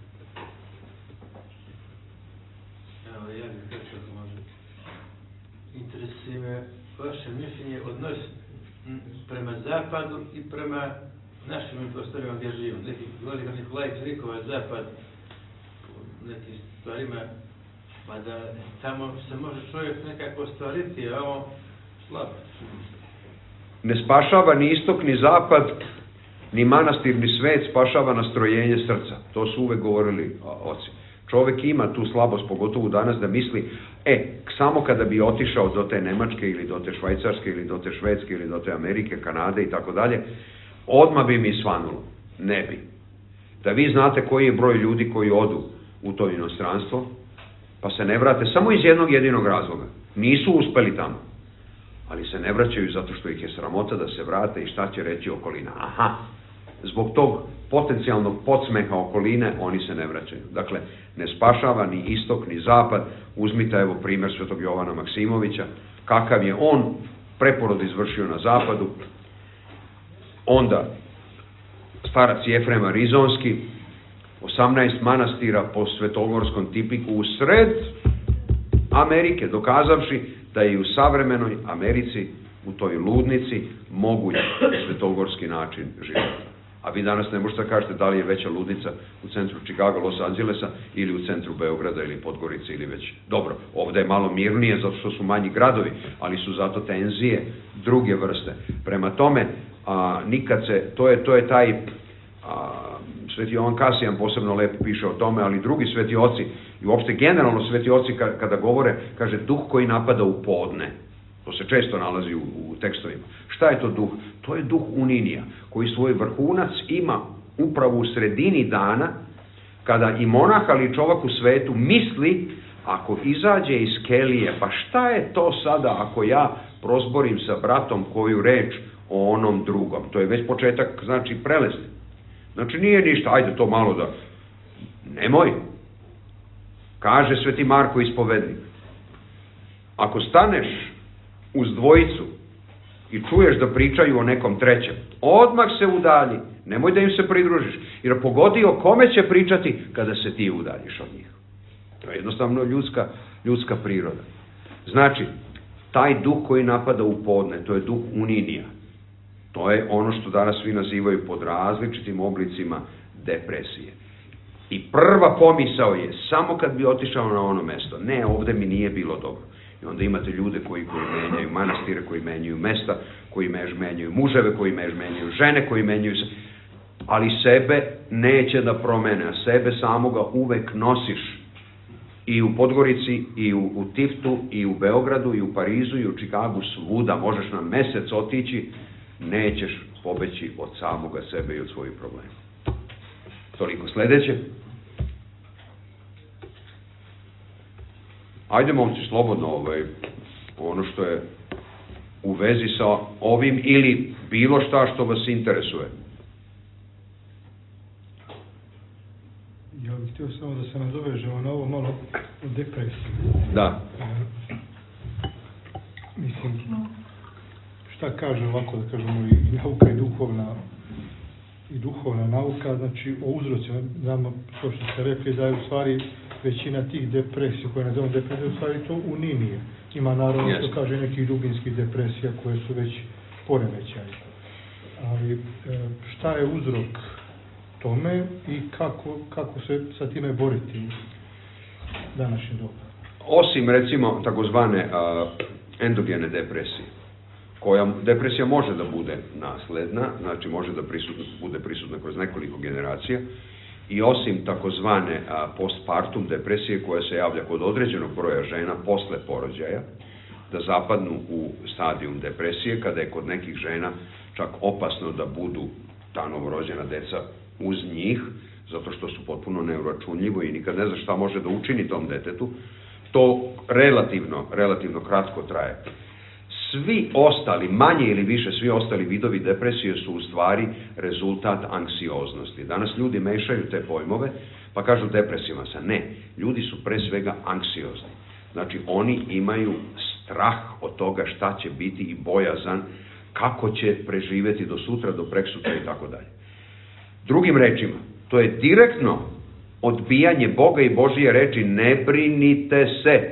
Evo, ja bih rekao da može. Interesuje me vaše mišljenje odnos prema zapadu i prema našim prostorima gdje živimo. Neki govori kao Nikolaj Krikova, zapad u nekim stvarima, pa da tamo se može čovjek nekako ostvariti, a ovo slabo. Ne spašava ni istok, ni zapad, ni manastir, ni svet, spašava nastrojenje srca. To su uvek govorili oci. Čovek ima tu slabost, pogotovo danas, da misli: samo kada bi otišao do te Nemačke ili do te Švajcarske ili do te Švedske ili do te Amerike, Kanade i tako dalje, odmah bi mi svanulo. Ne bi. Da vi znate koji je broj ljudi koji odu u to inostranstvo, pa se ne vrate samo iz jednog jedinog razloga. Nisu uspeli tamo, ali se ne vraćaju zato što ih je sramota da se vrate i šta će reći okolina. Aha, zbog tog potencijalnog podsmeha okoline oni se ne vraćaju. Dakle, ne spašava ni istok ni zapad. Uzmite evo primjer svetog Jovana Maksimovića, kakav je on preporod izvršio na zapadu. Onda starac Jefrem Arizonski, 18 manastira po svetogorskom tipiku u sred Amerike, dokazavši da je u savremenoj Americi, u toj ludnici, moguć svetogorski način života. A vi danas ne možete kažete da li je veća ludnica u centru Chicago, Los Angelesa ili u centru Beograda ili Podgorice ili već. Dobro, ovdje je malo mirnije zato što su manji gradovi, ali su zato tenzije druge vrste. Prema tome, nikad se, to je taj, Sveti Jovan Kasijan posebno lepo piše o tome, ali drugi sveti oci, i uopšte generalno sveti oci kada govore, kaže duh koji napada u podne. To se često nalazi u tekstovima. Šta je to duh? To je duh uninija, koji svoj vrhunac ima upravo u sredini dana, kada i monah, ali i čovjek u svetu misli, ako izađe iz kelije, pa šta je to sada ako ja prozborim sa bratom koju reč o onom drugom? To je već početak, znači, prelesti. Znači, nije ništa, ajde to malo da... Nemoj. Kaže sveti Marko ispovednik. Ako staneš uz dvojicu i čuješ da pričaju o nekom trećem, odmah se udalji, nemoj da im se pridružiš, jer pogodi o kome će pričati kada se ti udaljiš od njih. To je jednostavno ljudska priroda. Znači, taj duh koji napada u podne, to je duh uninija. To je ono što danas svi nazivaju pod različitim oblicima depresije. I prva pomisao je, samo kad bi otišao na ono mesto, ne, ovde mi nije bilo dobro. I onda imate ljude koji menjaju manastire, koji menjaju mesta, koji menjaju muževe, koji menjaju žene, koji menjaju se. Ali sebe neće da promene, a sebe samoga uvek nosiš. I u Podgorici, i u Tiftu, i u Beogradu, i u Parizu, i u Čikagu, svuda. Možeš na mesec otići, nećeš pobeći od samoga sebe i od svojih problema. Toliko. Sledeće. Ajde, momci, slobodno ono što je u vezi sa ovim ili bilo šta što vas interesuje. Ja bih htio samo da se nadovežemo na ovo malo o depresiji. Da. Mislim, šta kaže ovako, da kažemo, i nauka i duhovna nauka, znači o uzrocima, znamo, to što ste rekli, da je u stvari većina tih depresija, koje nazivamo depresija, u stvari to uninije. Ima naravno, što kaže, nekih dubinskih depresija koje su već poremećaje. Ali šta je uzrok tome i kako se sa time boriti u današnje doba? Osim, recimo, takozvane endogene depresije, koja depresija može da bude nasledna, znači može da bude prisutna kroz nekoliko generacija, i osim takozvane postpartum depresije koja se javlja kod određenog broja žena posle porođaja, da zapadnu u stadijum depresije, kada je kod nekih žena čak opasno da budu ta novorođena deca uz njih, zato što su potpuno neuračunljivo i nikad ne zna šta može da učini tom detetu, to relativno kratko traje. Svi ostali, manje ili više svi ostali vidovi depresije su u stvari rezultat anksioznosti. Danas ljudi mešaju te pojmove, pa kažu depresivna sam. Ne, ljudi su pre svega anksiozni. Znači, oni imaju strah od toga šta će biti i bojazan, kako će preživeti do sutra, do preksutra i tako dalje. Drugim rečima, to je direktno odbijanje Boga i Božije reči, ne brinite se.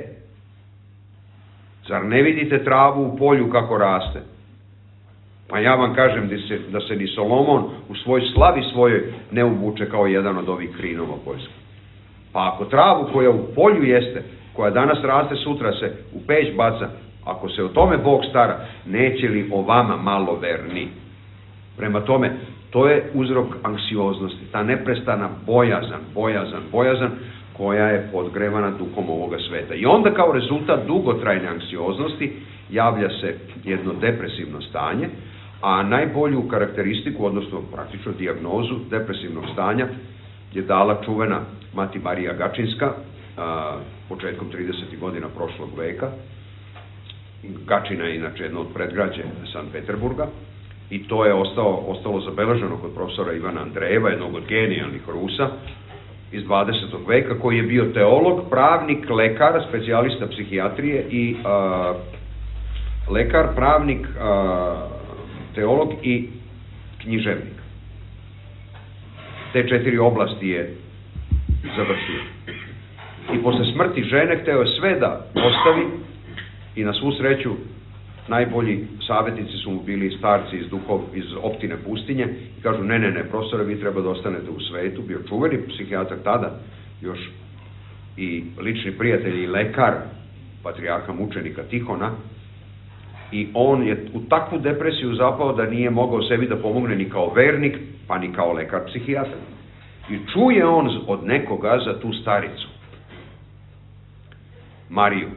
Zar ne vidite travu u polju kako raste? Pa ja vam kažem da se ni Solomon u svoj slavi svojoj ne uvuče kao jedan od ovih krinova poljskih. Pa ako travu koja u polju jeste, koja danas raste, sutra se u peć baca, ako se o tome Bog stara, neće li o vama malo verni? Prema tome, to je uzrok anksioznosti, ta neprestana bojazan, koja je podgrevana duhom ovoga sveta. I onda kao rezultat dugotrajne anksioznosti javlja se jedno depresivno stanje, a najbolju karakteristiku, odnosno praktično dijagnozu depresivnog stanja je dala čuvena mati Marija Gačinska početkom 30. godina prošlog veka. Gačina je inače jedno od predgrađe Sankt Peterburga i to je ostalo zabeleženo kod profesora Ivana Andrejeva, jednog od genijalnih Rusa iz 20. veka, koji je bio teolog, pravnik, lekar, specijalista psihijatrije i lekar, pravnik, teolog i književnik. Te 4 oblasti je završio. I posle smrti žene hteo je sve da ostavi i na svu sreću najbolji savjetnici su mu bili starci iz optine Pustinje i kažu ne, profesore, vi treba da ostanete u svetu. Bio čuveni psihijatar tada, još i lični prijatelj i lekar patrijarha mučenika Tihona, i on je u takvu depresiju zapao da nije mogao sebi da pomogne ni kao vernik, pa ni kao lekar psihijatar. I čuje on od nekoga za tu staricu, Mariju.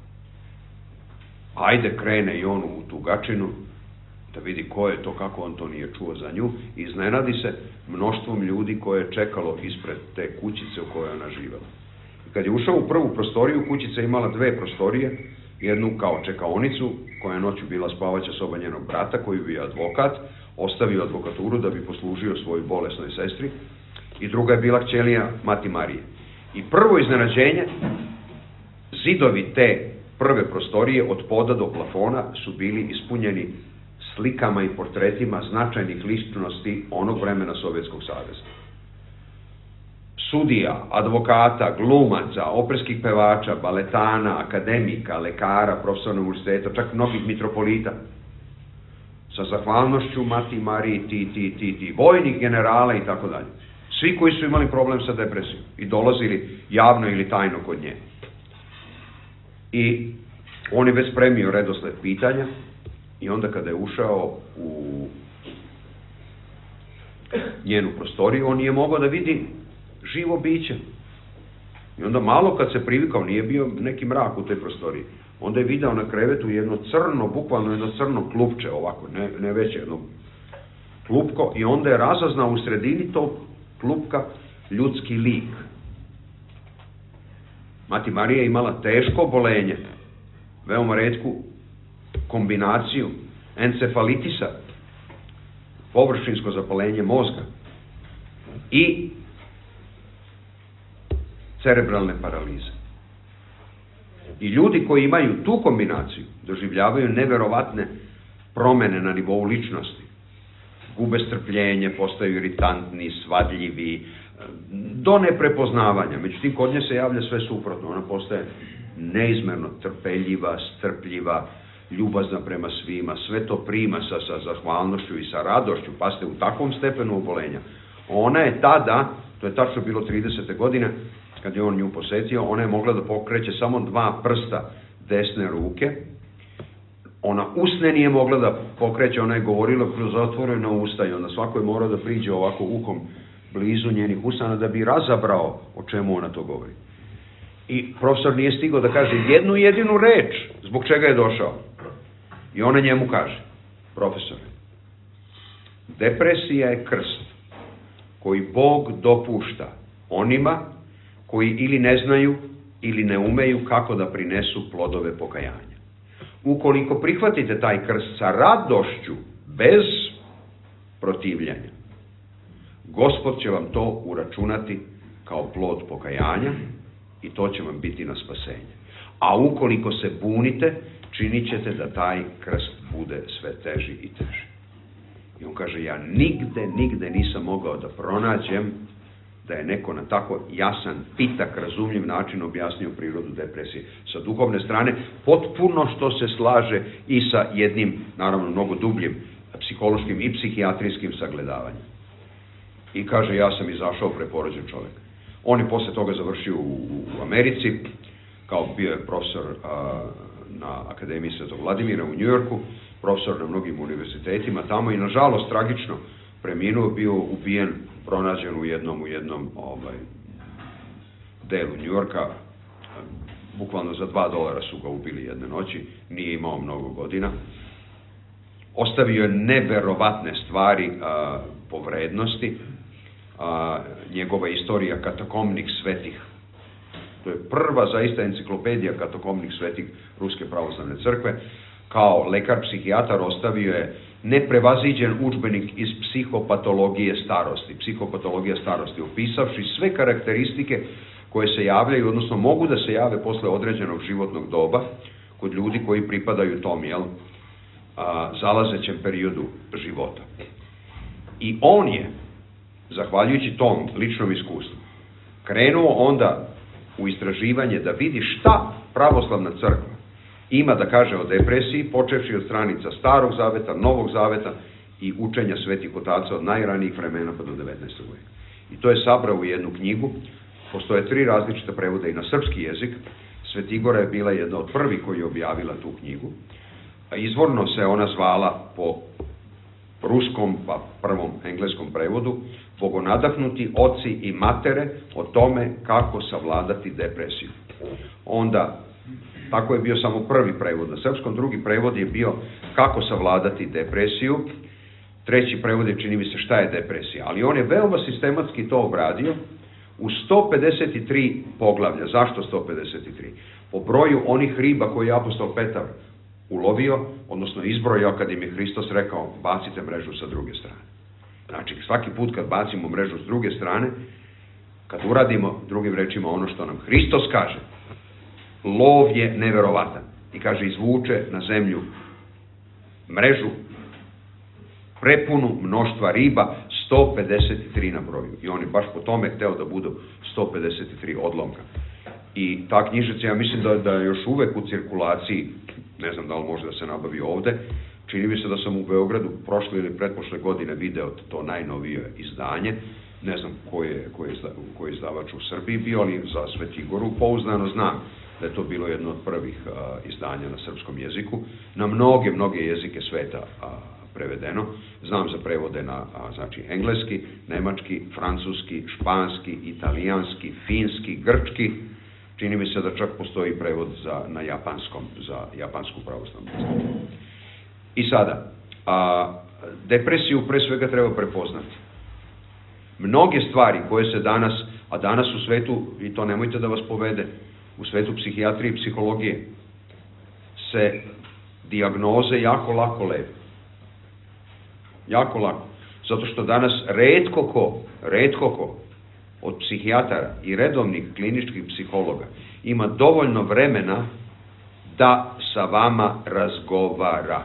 Ajde, krene i on u tu Gačinu da vidi ko je to, kako on to nije čuo za nju, i iznenadi se mnoštvom ljudi koje je čekalo ispred te kućice u kojoj ona živela. I kad je ušao u prvu prostoriju, kućica je imala 2 prostorije, jednu kao čekaonicu, koja je noću bila spavaća soba njenog brata, koji je bio advokat, ostavio advokaturu da bi poslužio svojoj bolesnoj sestri, i druga je bila kćelija Mati Marije. I prvo iznenađenje, zidovi te prve prostorije od poda do plafona su bili ispunjeni slikama i portretima značajnih ličnosti onog vremena Sovjetskog saveza. Sudija, advokata, glumaca, operskih pevača, baletana, akademika, lekara, profesora univerziteta, čak mnogih mitropolita. Sa zahvalnošću Mati Mariji, ti, vojnih generala i tako dalje. Svi koji su imali problem sa depresijom i dolazili javno ili tajno kod nje. I on je već spremio redosled pitanja i onda kada je ušao u njenu prostoriju, on nije mogao da vidi živo biće. I onda malo kad se privikao, nije bio neki mrak u toj prostoriji, onda je video na krevetu jedno crno, bukvalno jedno crno klupče, ovako, ne veće, jedno klupko, i onda je razaznao u sredini tog klupka ljudski lik. Mati Marija je imala teško obolenje, veoma retku kombinaciju encefalitisa, površinsko zapalenje mozga i cerebralne paralize. I ljudi koji imaju tu kombinaciju doživljavaju neverovatne promene na nivou ličnosti. Gube strpljenje, postaju iritantni, svadljivi, do neprepoznavanja. Međutim, kod nje se javlja sve suprotno. Ona postaje neizmerno trpeljiva, strpljiva, ljubazna prema svima, sve to prima sa zahvalnošću i sa radošću, pa ste u takvom stepenu obolenja. Ona je tada, to je tačno bilo 30. godine, kad je on nju posetio, ona je mogla da pokreće samo 2 prsta desne ruke. Ona usne nije mogla da pokreće, ona je govorila kroz otvorena usta i onda svako je morao da priđe ovako uhom blizu njenih usana da bi razabrao o čemu ona to govori. I profesor nije stigao da kaže jednu jedinu reč zbog čega je došao. I ona njemu kaže: profesore, depresija je krst koji Bog dopušta onima koji ili ne znaju ili ne umeju kako da prinesu plodove pokajanja. Ukoliko prihvatite taj krst sa radošću, bez protivljenja, Gospod će vam to uračunati kao plod pokajanja i to će vam biti na spasenje. A ukoliko se bunite, činit ćete da taj krst bude sve teži i teži. I on kaže, ja nigde nisam mogao da pronađem da je neko na tako jasan, pitak, razumljiv način objasnio prirodu depresije. Sa duhovne strane, potpuno što se slaže i sa jednim, naravno, mnogo dubljim psihološkim i psihijatrijskim sagledavanjem. I kaže, ja sam izašao preporođen čovjek. On je posle toga završio u Americi, kao bio je profesor na Akademiji Svetog Vladimira u Njujorku, profesor na mnogim univerzitetima tamo i, nažalost, tragično preminuo, bio ubijen, pronađen u jednom delu Njujorka. Bukvalno za $2 su ga ubili jedne noći, nije imao mnogo godina. Ostavio je neverovatne stvari po vrednosti. Njegova istorija katakomnih svetih To je prva zaista enciklopedija katakomnih svetih Ruske pravoslavne crkve. Kao lekar psihijatar ostavio je neprevaziđen udžbenik iz psihopatologija starosti, opisavši sve karakteristike koje se javljaju, odnosno mogu da se jave posle određenog životnog doba kod ljudi koji pripadaju tom, zalazećem periodu života. I on je, zahvaljujući tom ličnom iskustvu, krenuo onda u istraživanje da vidi šta pravoslavna crkva ima da kaže o depresiji, počevši od stranica Starog zaveta, Novog zaveta i učenja svetih otaca od najranijih vremena pa do 19. veka. I to je sabrao u jednu knjigu. Postoje 3 različita prevoda i na srpski jezik. Svetigora je bila jedna od prvih koji je objavila tu knjigu. A izvorno se ona zvala po ruskom, pa prvom engleskom prevodu, Bogonadahnuti oci i matere o tome kako savladati depresiju. Onda, tako je bio samo prvi prevod na srpskom, drugi prevod je bio kako savladati depresiju, treći prevod je, čini mi se, šta je depresija. Ali on je veoma sistematski to obradio u 153 poglavlja. Zašto 153? Po broju onih riba koje je apostol Petar ulovio, odnosno izbrojao kad im je Hristos rekao bacite mrežu sa druge strane. Znači, svaki put kad bacimo mrežu s druge strane, kad uradimo, drugim rečima, ono što nam Hristos kaže, lov je neverovatan. I kaže, izvuče na zemlju mrežu prepunu mnoštva riba, 153 na broju. I on je baš po tome hteo da budu 153 odlomka. I ta knjižica, ja mislim da je još uvek u cirkulaciji, ne znam da li može da se nabavi ovde, čini mi se da sam u Beogradu prošle ili pretprošle godine video to najnovije izdanje, ne znam ko je izdavač u Srbiji bio, ali za Svetigoru pouzdano znam da je to bilo jedno od prvih izdanja na srpskom jeziku, na mnoge jezike sveta prevedeno. Znam za prevode na engleski, nemački, francuski, španski, italijanski, finski, grčki. Čini mi se da čak postoji prevod na japanskom, za japansku pravoslavnu crkvu. I sada, depresiju pre svega treba prepoznati. Mnoge stvari koje se danas, a danas u svetu, i to nemojte da vas povede, u svetu psihijatrije i psihologije, se dijagnoze jako lako leve. Jako lako. Zato što danas retko ko od psihijatara i redovnih kliničkih psihologa ima dovoljno vremena da sa vama razgovara.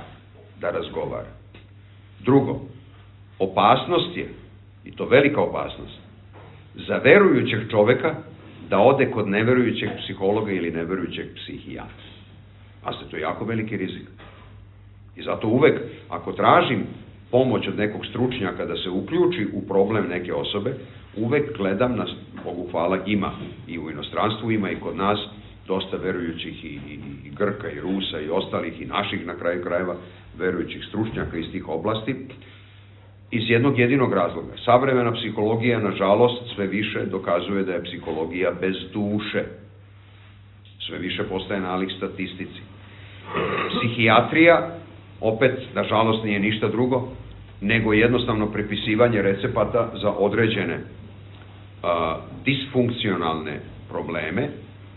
Drugo, opasnost je, i to velika opasnost, za verujućeg čoveka da ode kod neverujućeg psihologa ili neverujućeg psihijatra. Pazite, to je jako veliki rizik. I zato uvek, ako tražim pomoć od nekog stručnjaka da se uključi u problem neke osobe, uvek gledam na, Bogu hvala, ima i u inostranstvu, ima i kod nas dosta verujućih i Grka i Rusa i ostalih i naših, na kraju krajeva, verujućih stručnjaka iz tih oblasti, iz jednog jedinog razloga. Savremena psihologija, nažalost, sve više dokazuje da je psihologija bez duše. Sve više postaje nalik statistici. Psihijatrija, opet, nažalost, nije ništa drugo, nego jednostavno prepisivanje recepata za određene disfunkcionalne probleme.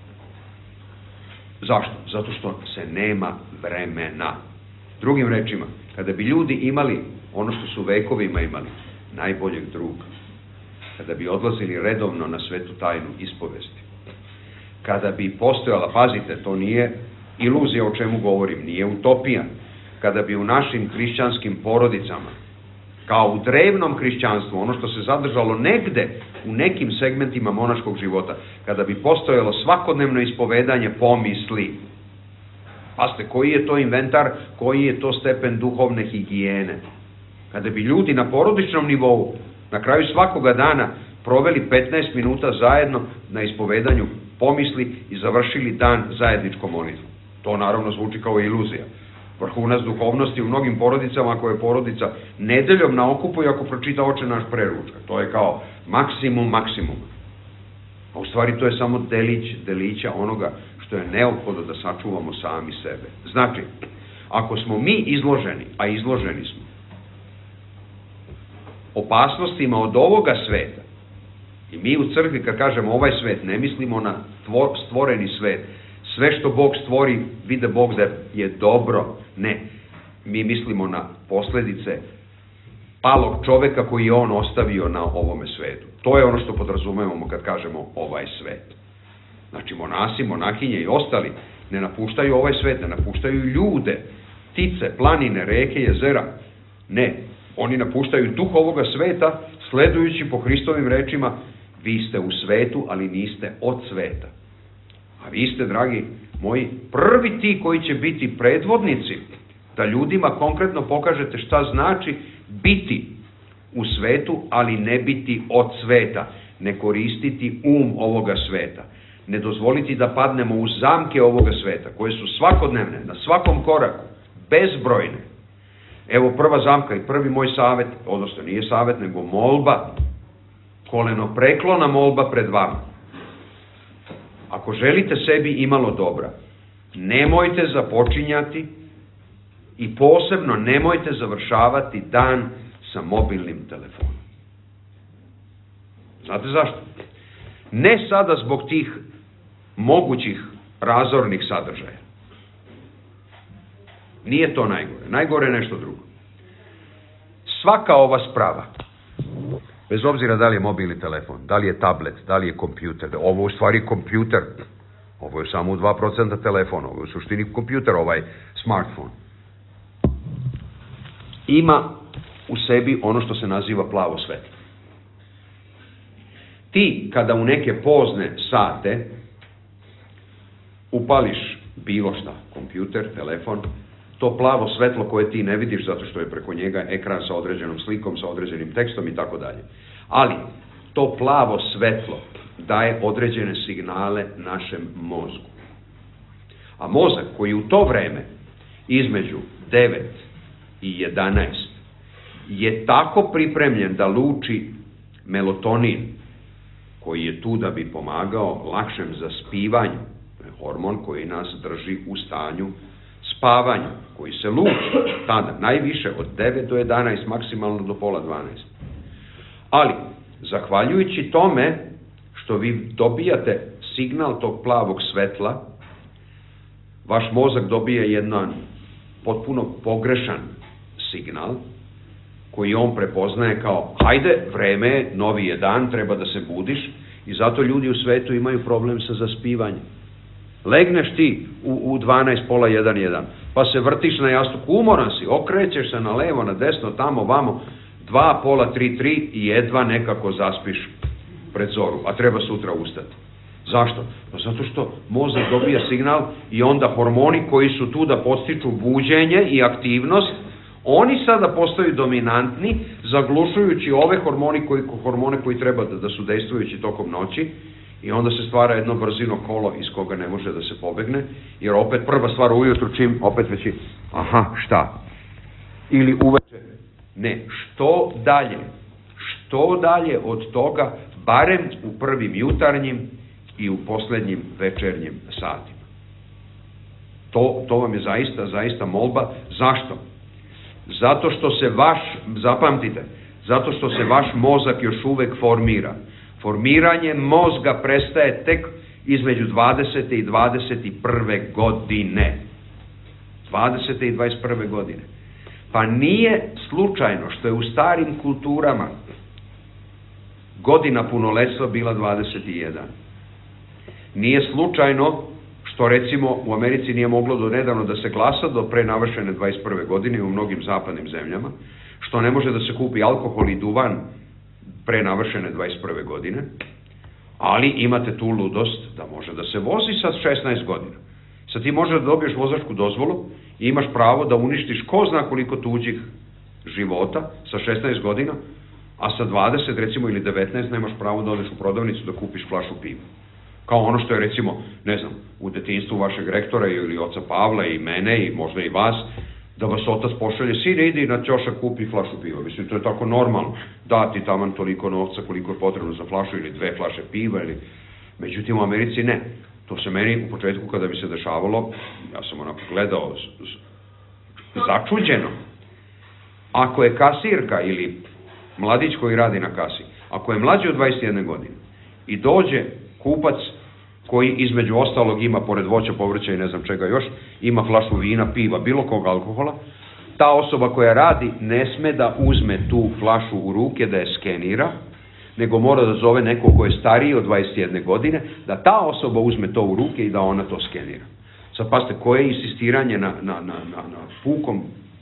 Zašto? Zato što se nema vremena. Drugim rečima, kada bi ljudi imali ono što su vekovima imali, najboljeg druga, kada bi odlazili redovno na svetu tajnu ispovesti, kada bi postojala, pazite, to nije iluzija o čemu govorim, nije utopija, kada bi u našim hrišćanskim porodicama, kao u drevnom hrišćanstvu, ono što se zadržalo negde u nekim segmentima monaškog života, kada bi postojalo svakodnevno ispovedanje pomisli, pazite, koji je to inventar, koji je to stepen duhovne higijene, kada bi ljudi na porodičnom nivou na kraju svakoga dana proveli 15 minuta zajedno na ispovedanju pomisli i završili dan zajedničkom molitvom. To naravno zvuči kao iluzija. Vrhunac duhovnosti u mnogim porodicama, ako je porodica nedeljom na okupu i ako pročita Oče naš pre ručka. To je kao maksimum maksimuma. A u stvari to je samo delića onoga što je neophodno da sačuvamo sami sebe. Znači, ako smo mi izloženi, a izloženi smo, opasnostima od ovoga sveta, I mi u crkvi kad kažemo ovaj svet, ne mislimo na stvoreni svet. Sve što Bog stvori, vide Bog da je dobro. Ne. Mi mislimo na posljedice palog čoveka koji je on ostavio na ovome svetu. To je ono što podrazumevamo kad kažemo ovaj svet. Znači monasi, monahinje i ostali ne napuštaju ovaj svet, ne napuštaju ljude, ptice, planine, reke, jezera. Ne. Oni napuštaju duh ovoga sveta, sledujući po Hristovim rečima, vi ste u svetu, ali niste od sveta. A vi ste, dragi moji, prvi ti koji će biti predvodnici, da ljudima konkretno pokažete šta znači biti u svetu, ali ne biti od sveta, ne koristiti ovoga sveta, ne dozvoliti da padnemo u zamke ovoga sveta, koje su svakodnevne, na svakom koraku, bezbrojne. Evo prva zamka i prvi moj savjet, odnosno nije savjet, nego molba, kolenopreklona molba pred vama. Ako želite sebi imalo dobra, nemojte započinjati i posebno nemojte završavati dan sa mobilnim telefonom. Znate zašto? Ne sada zbog tih mogućih razornih sadržaja. Nije to najgore. Najgore je nešto drugo. Svaka ova sprava, bez obzira da li je mobilni telefon, da li je tablet, da li je kompjuter, ovo u stvari kompjuter, ovo je samo u 2% telefona, ovo je u suštini kompjuter, ovaj smartphone, ima u sebi ono što se naziva plavo svetlo. Ti, kada u neke pozne sate upališ bilo šta, kompjuter, telefon, to plavo svetlo koje ti ne vidiš zato što je preko njega ekran sa određenom slikom, sa određenim tekstom i tako dalje. Ali to plavo svetlo daje određene signale našem mozgu. A mozak koji u to vreme između 9 i 11 je tako pripremljen da luči melatonin koji je tu da bi pomagao lakšem zaspivanju. To je hormon koji nas drži u stanju spavanja, koji se luči tada najviše od 9 do 11, maksimalno do pola 12. Ali, zahvaljujući tome što vi dobijate signal tog plavog svetla, vaš mozak dobije jedan potpuno pogrešan signal koji on prepoznaje kao hajde, vreme je, novi je dan, treba da se budiš i zato ljudi u svetu imaju problem sa zaspivanjem. Legneš ti u 12, pola 1, pa se vrtiš na jastuku, umoran si, okrećeš se na levo, na desno, tamo, vamo, 2, pola 3 i jedva nekako zaspiš pred zoru, a treba sutra ustati. Zašto? Pa zato što mozak dobija signal i onda hormoni koji su tu da podstiču buđenje i aktivnost, oni sada postaju dominantni, zaglušujući ove hormone koji treba da su dejstvujući tokom noći i onda se stvara jedno brzino kolo iz koga ne može da se pobegne, jer opet prva stvar ujutru čim opet već aha, šta? Ili uveče. Ne, što dalje od toga, barem u prvim jutarnjim i u poslednjim večernjim satima. To vam je zaista molba. Zašto? Zato što se zato što se vaš mozak još uvek formira. Formiranje mozga prestaje tek između 20. i 21. godine. 20. i 21. godine. Pa nije slučajno što je u starim kulturama godina punoletstva bila 21. Nije slučajno što recimo u Americi nije moglo do nedavno da se glasa do pre navršene 21. godine u mnogim zapadnim zemljama, što ne može da se kupi alkohol i duvan pre navršene 21. godine, ali imate tu ludost da može da se vozi sa 16 godina. Sad ti možeš da dobiješ vozačku dozvolu i imaš pravo da uništiš ko zna koliko tuđih života sa 16 godina, a sa 20 recimo ili 19 nemaš pravo da odeš u prodavnicu da kupiš flašu piva. Kao ono što je recimo, ne znam, u detinjstvu vašeg rektora ili oca Pavla i mene i možda i vas, da vas otac pošalje, sine, idi na ćošak kupi flašu piva. Mislim, to je tako normalno. Dati taman toliko novca koliko je potrebno za flašu ili 2 flaše piva. Međutim, u Americi ne. To se meni u početku kada bi se dešavalo, ja sam onako gledao začuđeno. Ako je kasirka ili mladić koji radi na kasi, Ako je mlađi od 21 godine i dođe kupac koji između ostalog ima, pored voća, povrća i ne znam čega još, ima flašu vina, piva, bilo kog alkohola, ta osoba koja radi ne sme da uzme tu flašu u ruke, da je skenira, nego mora da zove neko ko je stariji od 21 godine, da ta osoba uzme to u ruke i da ona to skenira. Sad pazite, koje je insistiranje na pukom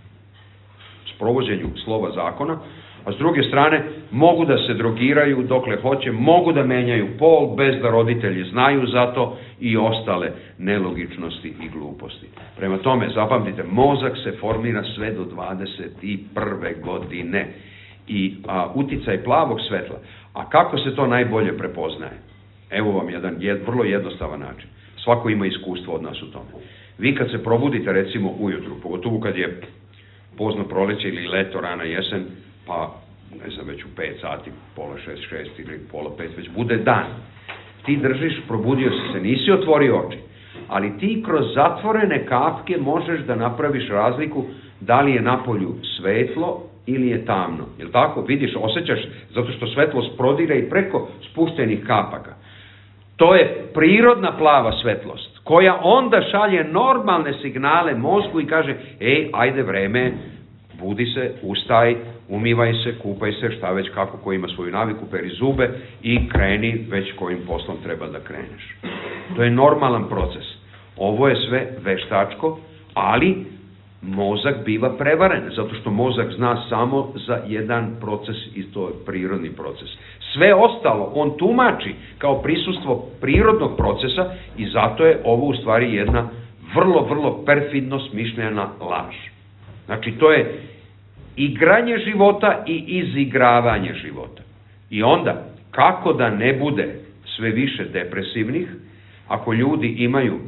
sprovođenju slova zakona, a s druge strane mogu da se drogiraju dokle hoće, mogu da menjaju pol bez da roditelji znaju za to i ostale nelogičnosti i gluposti. Prema tome, zapamtite, mozak se formira sve do 21. godine i uticaj plavog svetla. A kako se to najbolje prepoznaje? Evo vam jedan vrlo jednostavan način. Svako ima iskustvo od nas u tome. Vi kad se probudite recimo ujutru, pogotovo kad je pozno proleće ili leto, rana jesen, pa ne znam, već u 5 sati, pola 6 ili pola 5, već bude dan. Ti držiš, probudio si se, nisi otvorio oči, ali ti kroz zatvorene kapke možeš da napraviš razliku da li je napolju svetlo ili je tamno. Jel tako? Vidiš, osjećaš, zato što svetlost prodire i preko spuštenih kapaka. To je prirodna plava svetlost, koja onda šalje normalne signale mozgu i kaže, ajde vreme, budi se, ustaj, umivaj se, kupaj se, šta već kako, ko ima svoju naviku, peri zube i kreni već kojim poslom treba da kreneš. To je normalan proces. Ovo je sve veštačko, ali mozak biva prevaren, zato što mozak zna samo za jedan proces i to je prirodni proces. Sve ostalo on tumači kao prisustvo prirodnog procesa i zato je ovo u stvari jedna vrlo, vrlo perfidno smišljena laž. Znači, to je igranje života i izigravanje života. I onda, kako da ne bude sve više depresivnih, ako ljudi imaju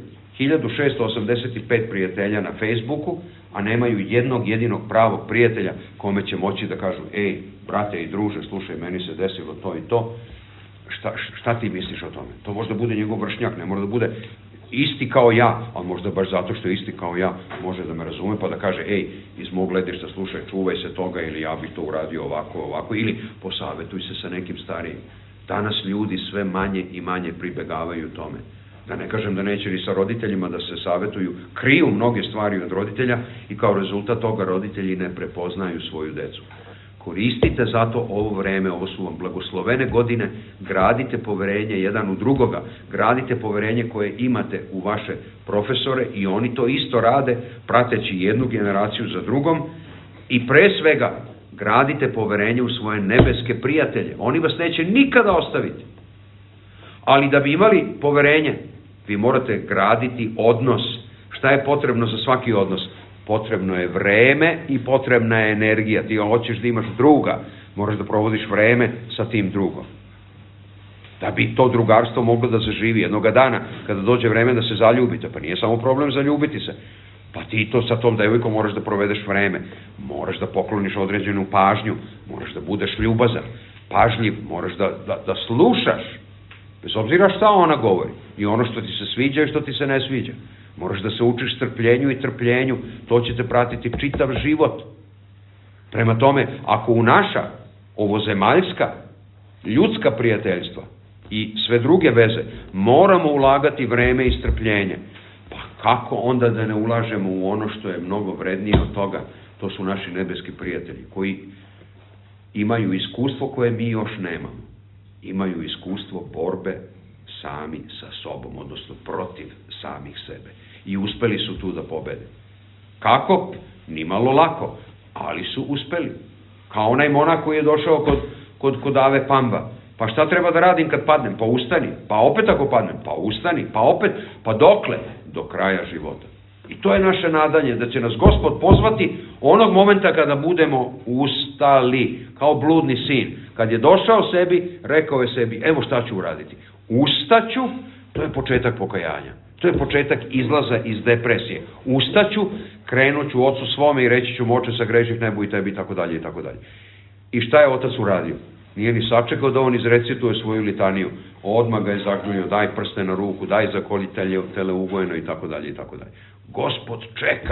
1685 prijatelja na Facebooku, a nemaju jednog jedinog pravog prijatelja kome će moći da kažu, brate i druže, slušaj, meni se desilo to i to, šta ti misliš o tome? To možda bude njegov vršnjak, ne mora da bude isti kao ja, ali možda baš zato što je isti kao ja, može da me razume pa da kaže, iz mog gledišta, slušaj, čuvaj se toga, ili ja bih to uradio ovako, ili posavetuj se sa nekim starijim. Danas ljudi sve manje i manje pribegavaju tome. Da ne kažem da neće ni sa roditeljima da se savetuju, kriju mnoge stvari od roditelja i kao rezultat toga roditelji ne prepoznaju svoju decu. Koristite zato ovo vreme, ovo su vam blagoslovene godine, gradite poverenje jedan u drugoga, gradite poverenje koje imate u vaše profesore i oni to isto rade, prateći jednu generaciju za drugom i pre svega gradite poverenje u svoje nebeske prijatelje. Oni vas neće nikada ostaviti. Ali da bi imali poverenje, vi morate graditi odnos. Šta je potrebno za svaki odnos? Potrebno je vreme i potrebna je energija. Ti hoćeš da imaš druga, moraš da provodiš vreme sa tim drugom. Da bi to drugarstvo moglo da zaživi jednoga dana, kada dođe vreme da se zaljubite, pa nije samo problem zaljubiti se, pa ti to sa tom devojkom moraš da provedeš vreme, moraš da pokloniš određenu pažnju, moraš da budeš ljubazan, pažljiv, moraš da slušaš, bez obzira šta ona govori, i ono što ti se sviđa i što ti se ne sviđa. Moraš da se učiš strpljenju i trpljenju, to će te pratiti čitav život. Prema tome, ako u naša ovozemaljska, ljudska prijateljstva i sve druge veze moramo ulagati vreme i strpljenje, pa kako onda da ne ulažemo u ono što je mnogo vrednije od toga? To su naši nebeski prijatelji koji imaju iskustvo koje mi još nemamo. Imaju iskustvo borbe sami sa sobom, odnosno protiv samih sebe. I uspeli su tu da pobede. Kako? Nimalo lako, ali su uspeli. Kao onaj monak koji je došao kod Ave Pamba. Pa šta treba da radim kad padnem? Pa ustani. Pa opet ako padnem? Pa ustani. Pa opet? Pa dokle? Do kraja života. I to je naše nadanje, da će nas Gospod pozvati onog momenta kada budemo ustali, kao bludni sin. Kad je došao sebi, rekao je sebi, evo šta ću uraditi. Ustaću, to je početak pokajanja. To je početak izlaza iz depresije. Ustaću, krenuću ocu svome i reći ću, moče sagreših nebu i tebi, i tako dalje, i tako dalje. I šta je otac uradio? Nije ni sačekao da on izrecituje svoju litaniju. Odmah ga je zaključio, daj prste na ruku, daj zakolji teleugojeno, i tako dalje, i tako dalje. Gospod čeka.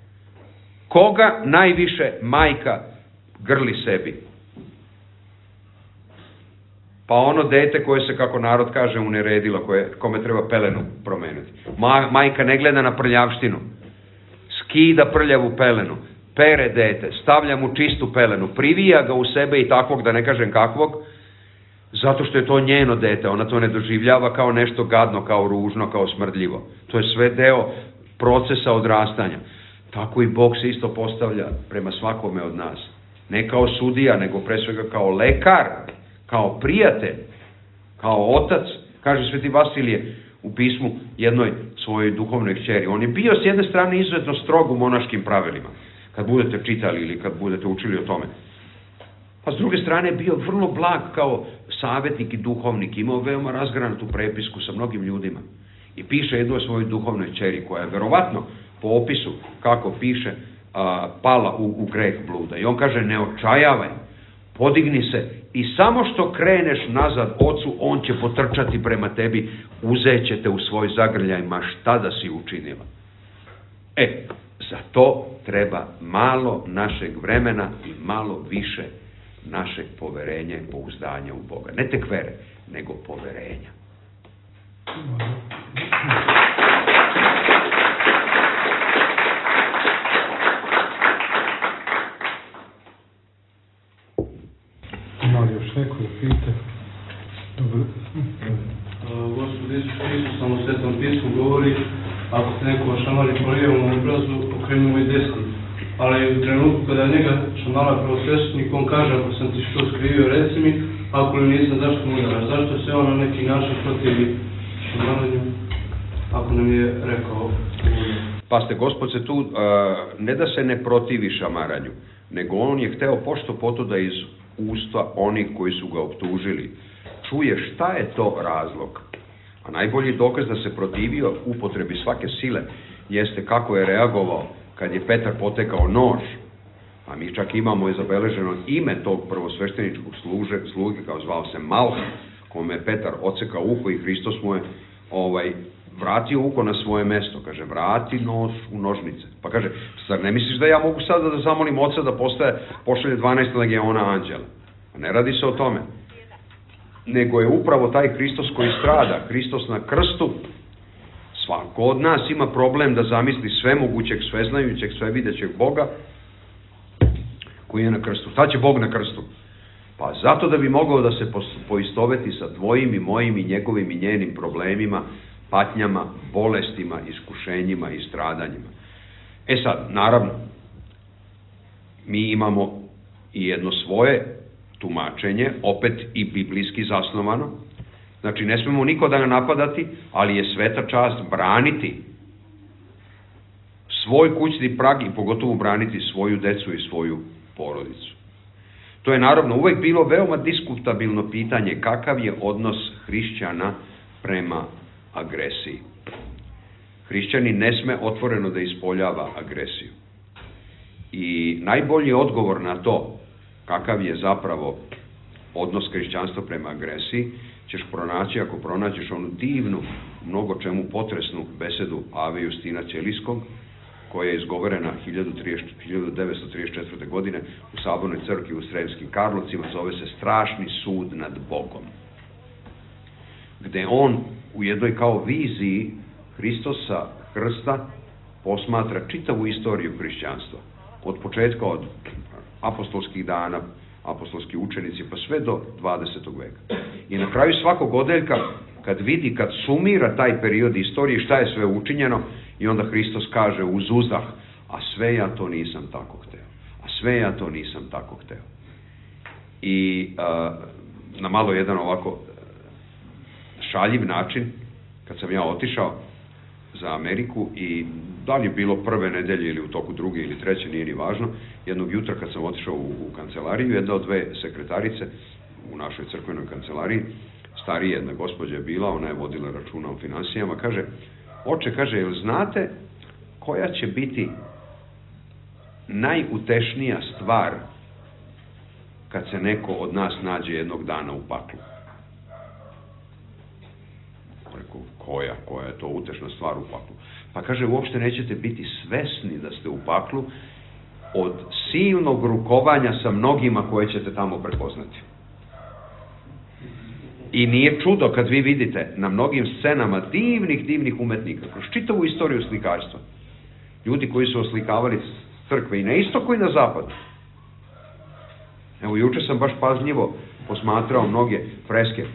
Koga najviše majka grli sebi? Pa ono dete koje se, kako narod kaže, uneredilo, kome treba pelenu promeniti. Majka ne gleda na prljavštinu, skida prljavu pelenu, pere dete, stavlja mu čistu pelenu, privija ga u sebe i takvog, da ne kažem kakvog, zato što je to njeno dete. Ona to ne doživljava kao nešto gadno, kao ružno, kao smrdljivo. To je sve deo procesa odrastanja. Tako i Bog se isto postavlja prema svakome od nas. Ne kao sudija, nego pre svega kao lekar, kao prijatelj, kao otac. Kaže Sveti Vasilije u pismu jednoj svojoj duhovnoj kćeri. On je bio s jedne strane izuzetno strog u monaškim pravilima, kad budete čitali ili kad budete učili o tome. A s druge strane je bio vrlo blag kao savjetnik i duhovnik, imao veoma razgranatu prepisku sa mnogim ljudima. I piše jednoj svojoj duhovnoj kćeri, koja je verovatno po opisu, kako piše, pala u greh bluda. I on kaže, ne očajavaj, podigni se i samo što kreneš nazad ocu, on će potrčati prema tebi, uzeće te u svoj zagrljaj, ma šta da si učinila. Za to treba malo našeg vremena i malo više našeg poverenja i pouzdanja u Boga. Ne tek vere, nego poverenja. Ima li još neko da pita? Dobro. Gospod Isus Hristos u Svetom pismu govori, ako te neko šamari po lijevom obrazu, okreni mu i desni. Ali u trenutku kada njega šamara prvosveštenik, on kaže, ako sam ti što skrivio, reci mi, ako li nisam, zašto mu udaraš? Zašto se on na neki način protivi šamaranju, ako nam je rekao? Pa ste, Gospod se tu, ne da se ne protivi šamaranju, nego on je hteo pošto poto da iz usta onih koji su ga optužili čuje šta je to razlog. A najbolji dokaz da se protivio upotrebi svake sile jeste kako je reagovao kad je Petar potekao nož, a mi čak imamo zabeleženo ime tog prvosvešteničkog sluge, kao zvao se Malh, kome je Petar odsekao uho i Hristos mu je vratio uho na svoje mesto. Kaže, vrati nož u nožnice. Pa kaže, zar ne misliš da ja mogu sada da zamolim oca da pošalje 12 legiona anđela? A ne radi se o tome. Nego je upravo taj Hristos koji strada, Hristos na krstu. Svako od nas ima problem da zamisli svemogućeg, sveznajućeg, svevidećeg Boga koji je na krstu. Šta će Bog na krstu? Pa zato da bi mogao da se poistoveti sa tvojim i mojim i njegovim i njenim problemima, patnjama, bolestima, iskušenjima i stradanjima. Sad, naravno, mi imamo i jedno svoje tumačenje, opet i biblijski zasnovano. Znači, ne smemo nikoga da napadati, ali je sveta čast braniti svoj kućni prag i pogotovo braniti svoju decu i svoju porodicu. To je naravno uvek bilo veoma diskutabilno pitanje kakav je odnos hrišćana prema agresiji. Hrišćanin ne sme otvoreno da ispoljava agresiju. I najbolji odgovor na to kakav je zapravo odnos hrišćanstva prema agresiji ćeš pronaći ako pronaćeš onu divnu, mnogo čemu potresnu besedu Ave Justina Ćelijskog, koja je izgovorena 1934. godine u Sabornoj crkvi u Sremskim Karlovcima, zove se Strašni sud nad Bogom. Gde on u jednoj kao viziji Hristosa krsta posmatra čitavu istoriju hrišćanstva. Od početka, od apostolskih dana, apostolski učenici, pa sve do 20. veka. I na kraju svakog odeljka, kad vidi, kad sumira taj period istorije, šta je sve učinjeno, i onda Hristos kaže uz uzdah, a sve ja to nisam tako hteo. A sve ja to nisam tako hteo. I na malo jedan ovako šaljiv način, kad sam ja otišao za Ameriku i da li je bilo prve nedelje ili u toku druge ili treće, nije ni važno, jednog jutra kad sam otišao u kancelariju, jedna od dve sekretarice u našoj crkvenoj kancelariji, starija jedna gospođa je bila, ona je vodila računa o finansijama, kaže, oče, kaže, jel znate koja će biti najutešnija stvar kad se neko od nas nađe jednog dana u paklu? Rekao, koja je to utešna stvar u paklu? Pa kaže, uopšte nećete biti svesni da ste u paklu od silnog rukovanja sa mnogima koje ćete tamo prepoznati. I nije čudo kad vi vidite na mnogim scenama divnih umetnika, kroz čitavu istoriju slikarstva, ljudi koji su oslikavali crkve i na istoku i na zapadu. Evo, juče sam baš pažljivo posmatrao mnoge freske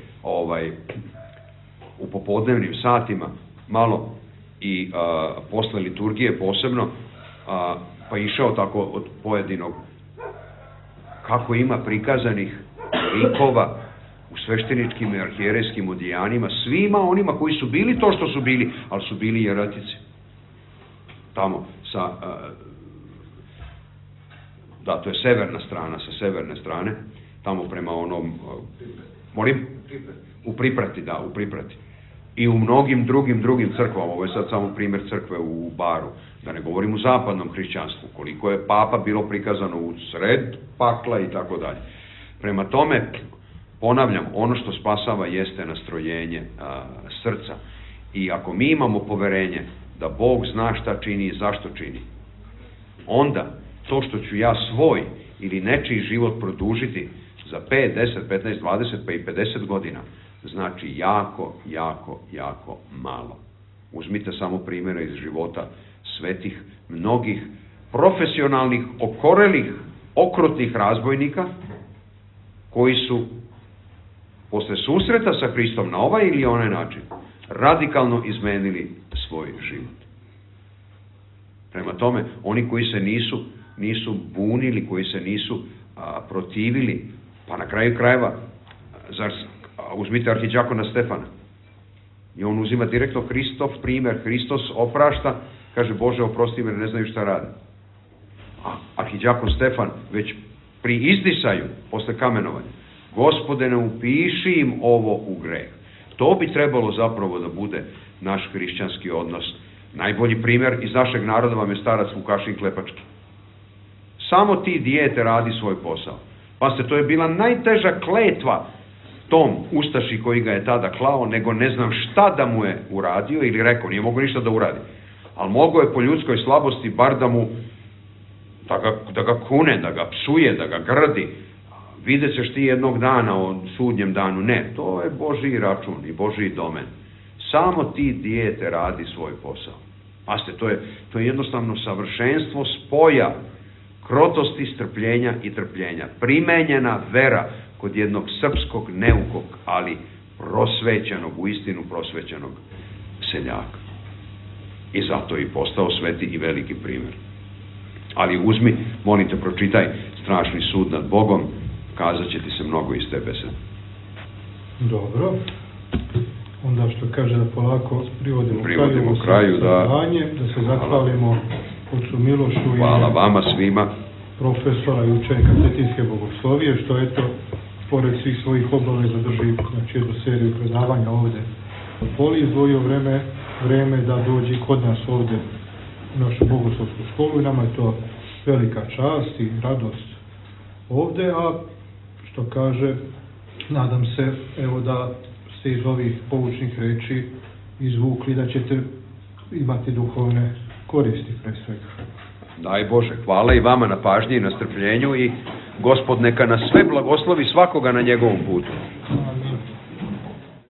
u popodnevnim satima, malo i posle liturgije posebno, pa išao tako od pojedinog, kako ima prikazanih likova u svešteničkim i arhijerejskim odijanjima, svima onima koji su bili to što su bili, ali su bili jeratici. Tamo sa... Da, to je severna strana, sa severne strane, tamo prema onom... Molim? U Priprati, da, u Priprati. I u mnogim drugim crkvama, ovo je sad samo primjer crkve u Baru, da ne govorim u zapadnom hrišćanstvu, koliko je papa bilo prikazano u sred pakla i tako dalje. Prema tome, ponavljam, ono što spasava jeste nastrojenje srca. I ako mi imamo poverenje da Bog zna šta čini i zašto čini, onda to što ću ja svoj ili nečiji život produžiti za 5, 10, 15, 20 pa i 50 godina, znači jako malo. Uzmite samo primjere iz života svetih, mnogih profesionalnih, okorelih, okrutnih razbojnika koji su posle susreta sa Hristom na ovaj ili onaj način radikalno izmenili svoj život. Prema tome, oni koji se nisu bunili, koji se nisu protivili, pa na kraju krajeva, uzmite arhidjakona Stefana, i on uzima direktno Hristov primjer, Hristos oprašta, kaže Bože oprosti jer ne znaju šta rade. A arhidjakon Stefan već pri izdisaju, posle kamenovanja, Gospode ne upiši im ovo u greh. To bi trebalo zapravo da bude naš hrišćanski odnos. Najbolji primjer iz našeg naroda vam je starac Vukašin Klepački. Samo ti dijete radi svoj posao. Pa to je bila najteža kletva tom ustaši koji ga je tada klao, nego ne znam šta da mu je uradio ili rekao, nije mogo ništa da uradi. Ali mogo je po ljudskoj slabosti bar da mu, da ga kune, da ga psuje, da ga grdi. Vidjet ćeš ti jednog dana o sudnjem danu. Ne, to je Božji račun i Božji domen. Samo ti dijete radi svoj posao. Pazite, to je jednostavno savršenstvo spoja krotosti, strpljenja i trpljenja. Primenjena vera kod jednog srpskog neukog, ali prosvećenog, uistinu prosvećenog seljaka. I zato je postao sveti i veliki primjer. Ali uzmi, molim te, pročitaj Strašni sud nad Bogom, kazat će ti se mnogo iz te besede. Dobro. Onda što kaže da polako privodimo kraju, da se zahvalimo ocu Milošu hvala vama svima, profesora i učenika Cetinske bogoslovije, što eto, pored svih svojih obaveza drži jednu seriju predavanja ovdje u Poli, izdvojio vreme da dođe kod nas ovdje u našu bogoslovsku školu i nama je to velika čast i radost ovdje, a što kaže, nadam se evo da ste iz ovih poučnih reči izvukli da ćete imati duhovne koristi pre svega. Daj Bože, hvala i vama na pažnji i na strpljenju i Gospod neka nas sve blagoslovi svakoga na njegovom putu.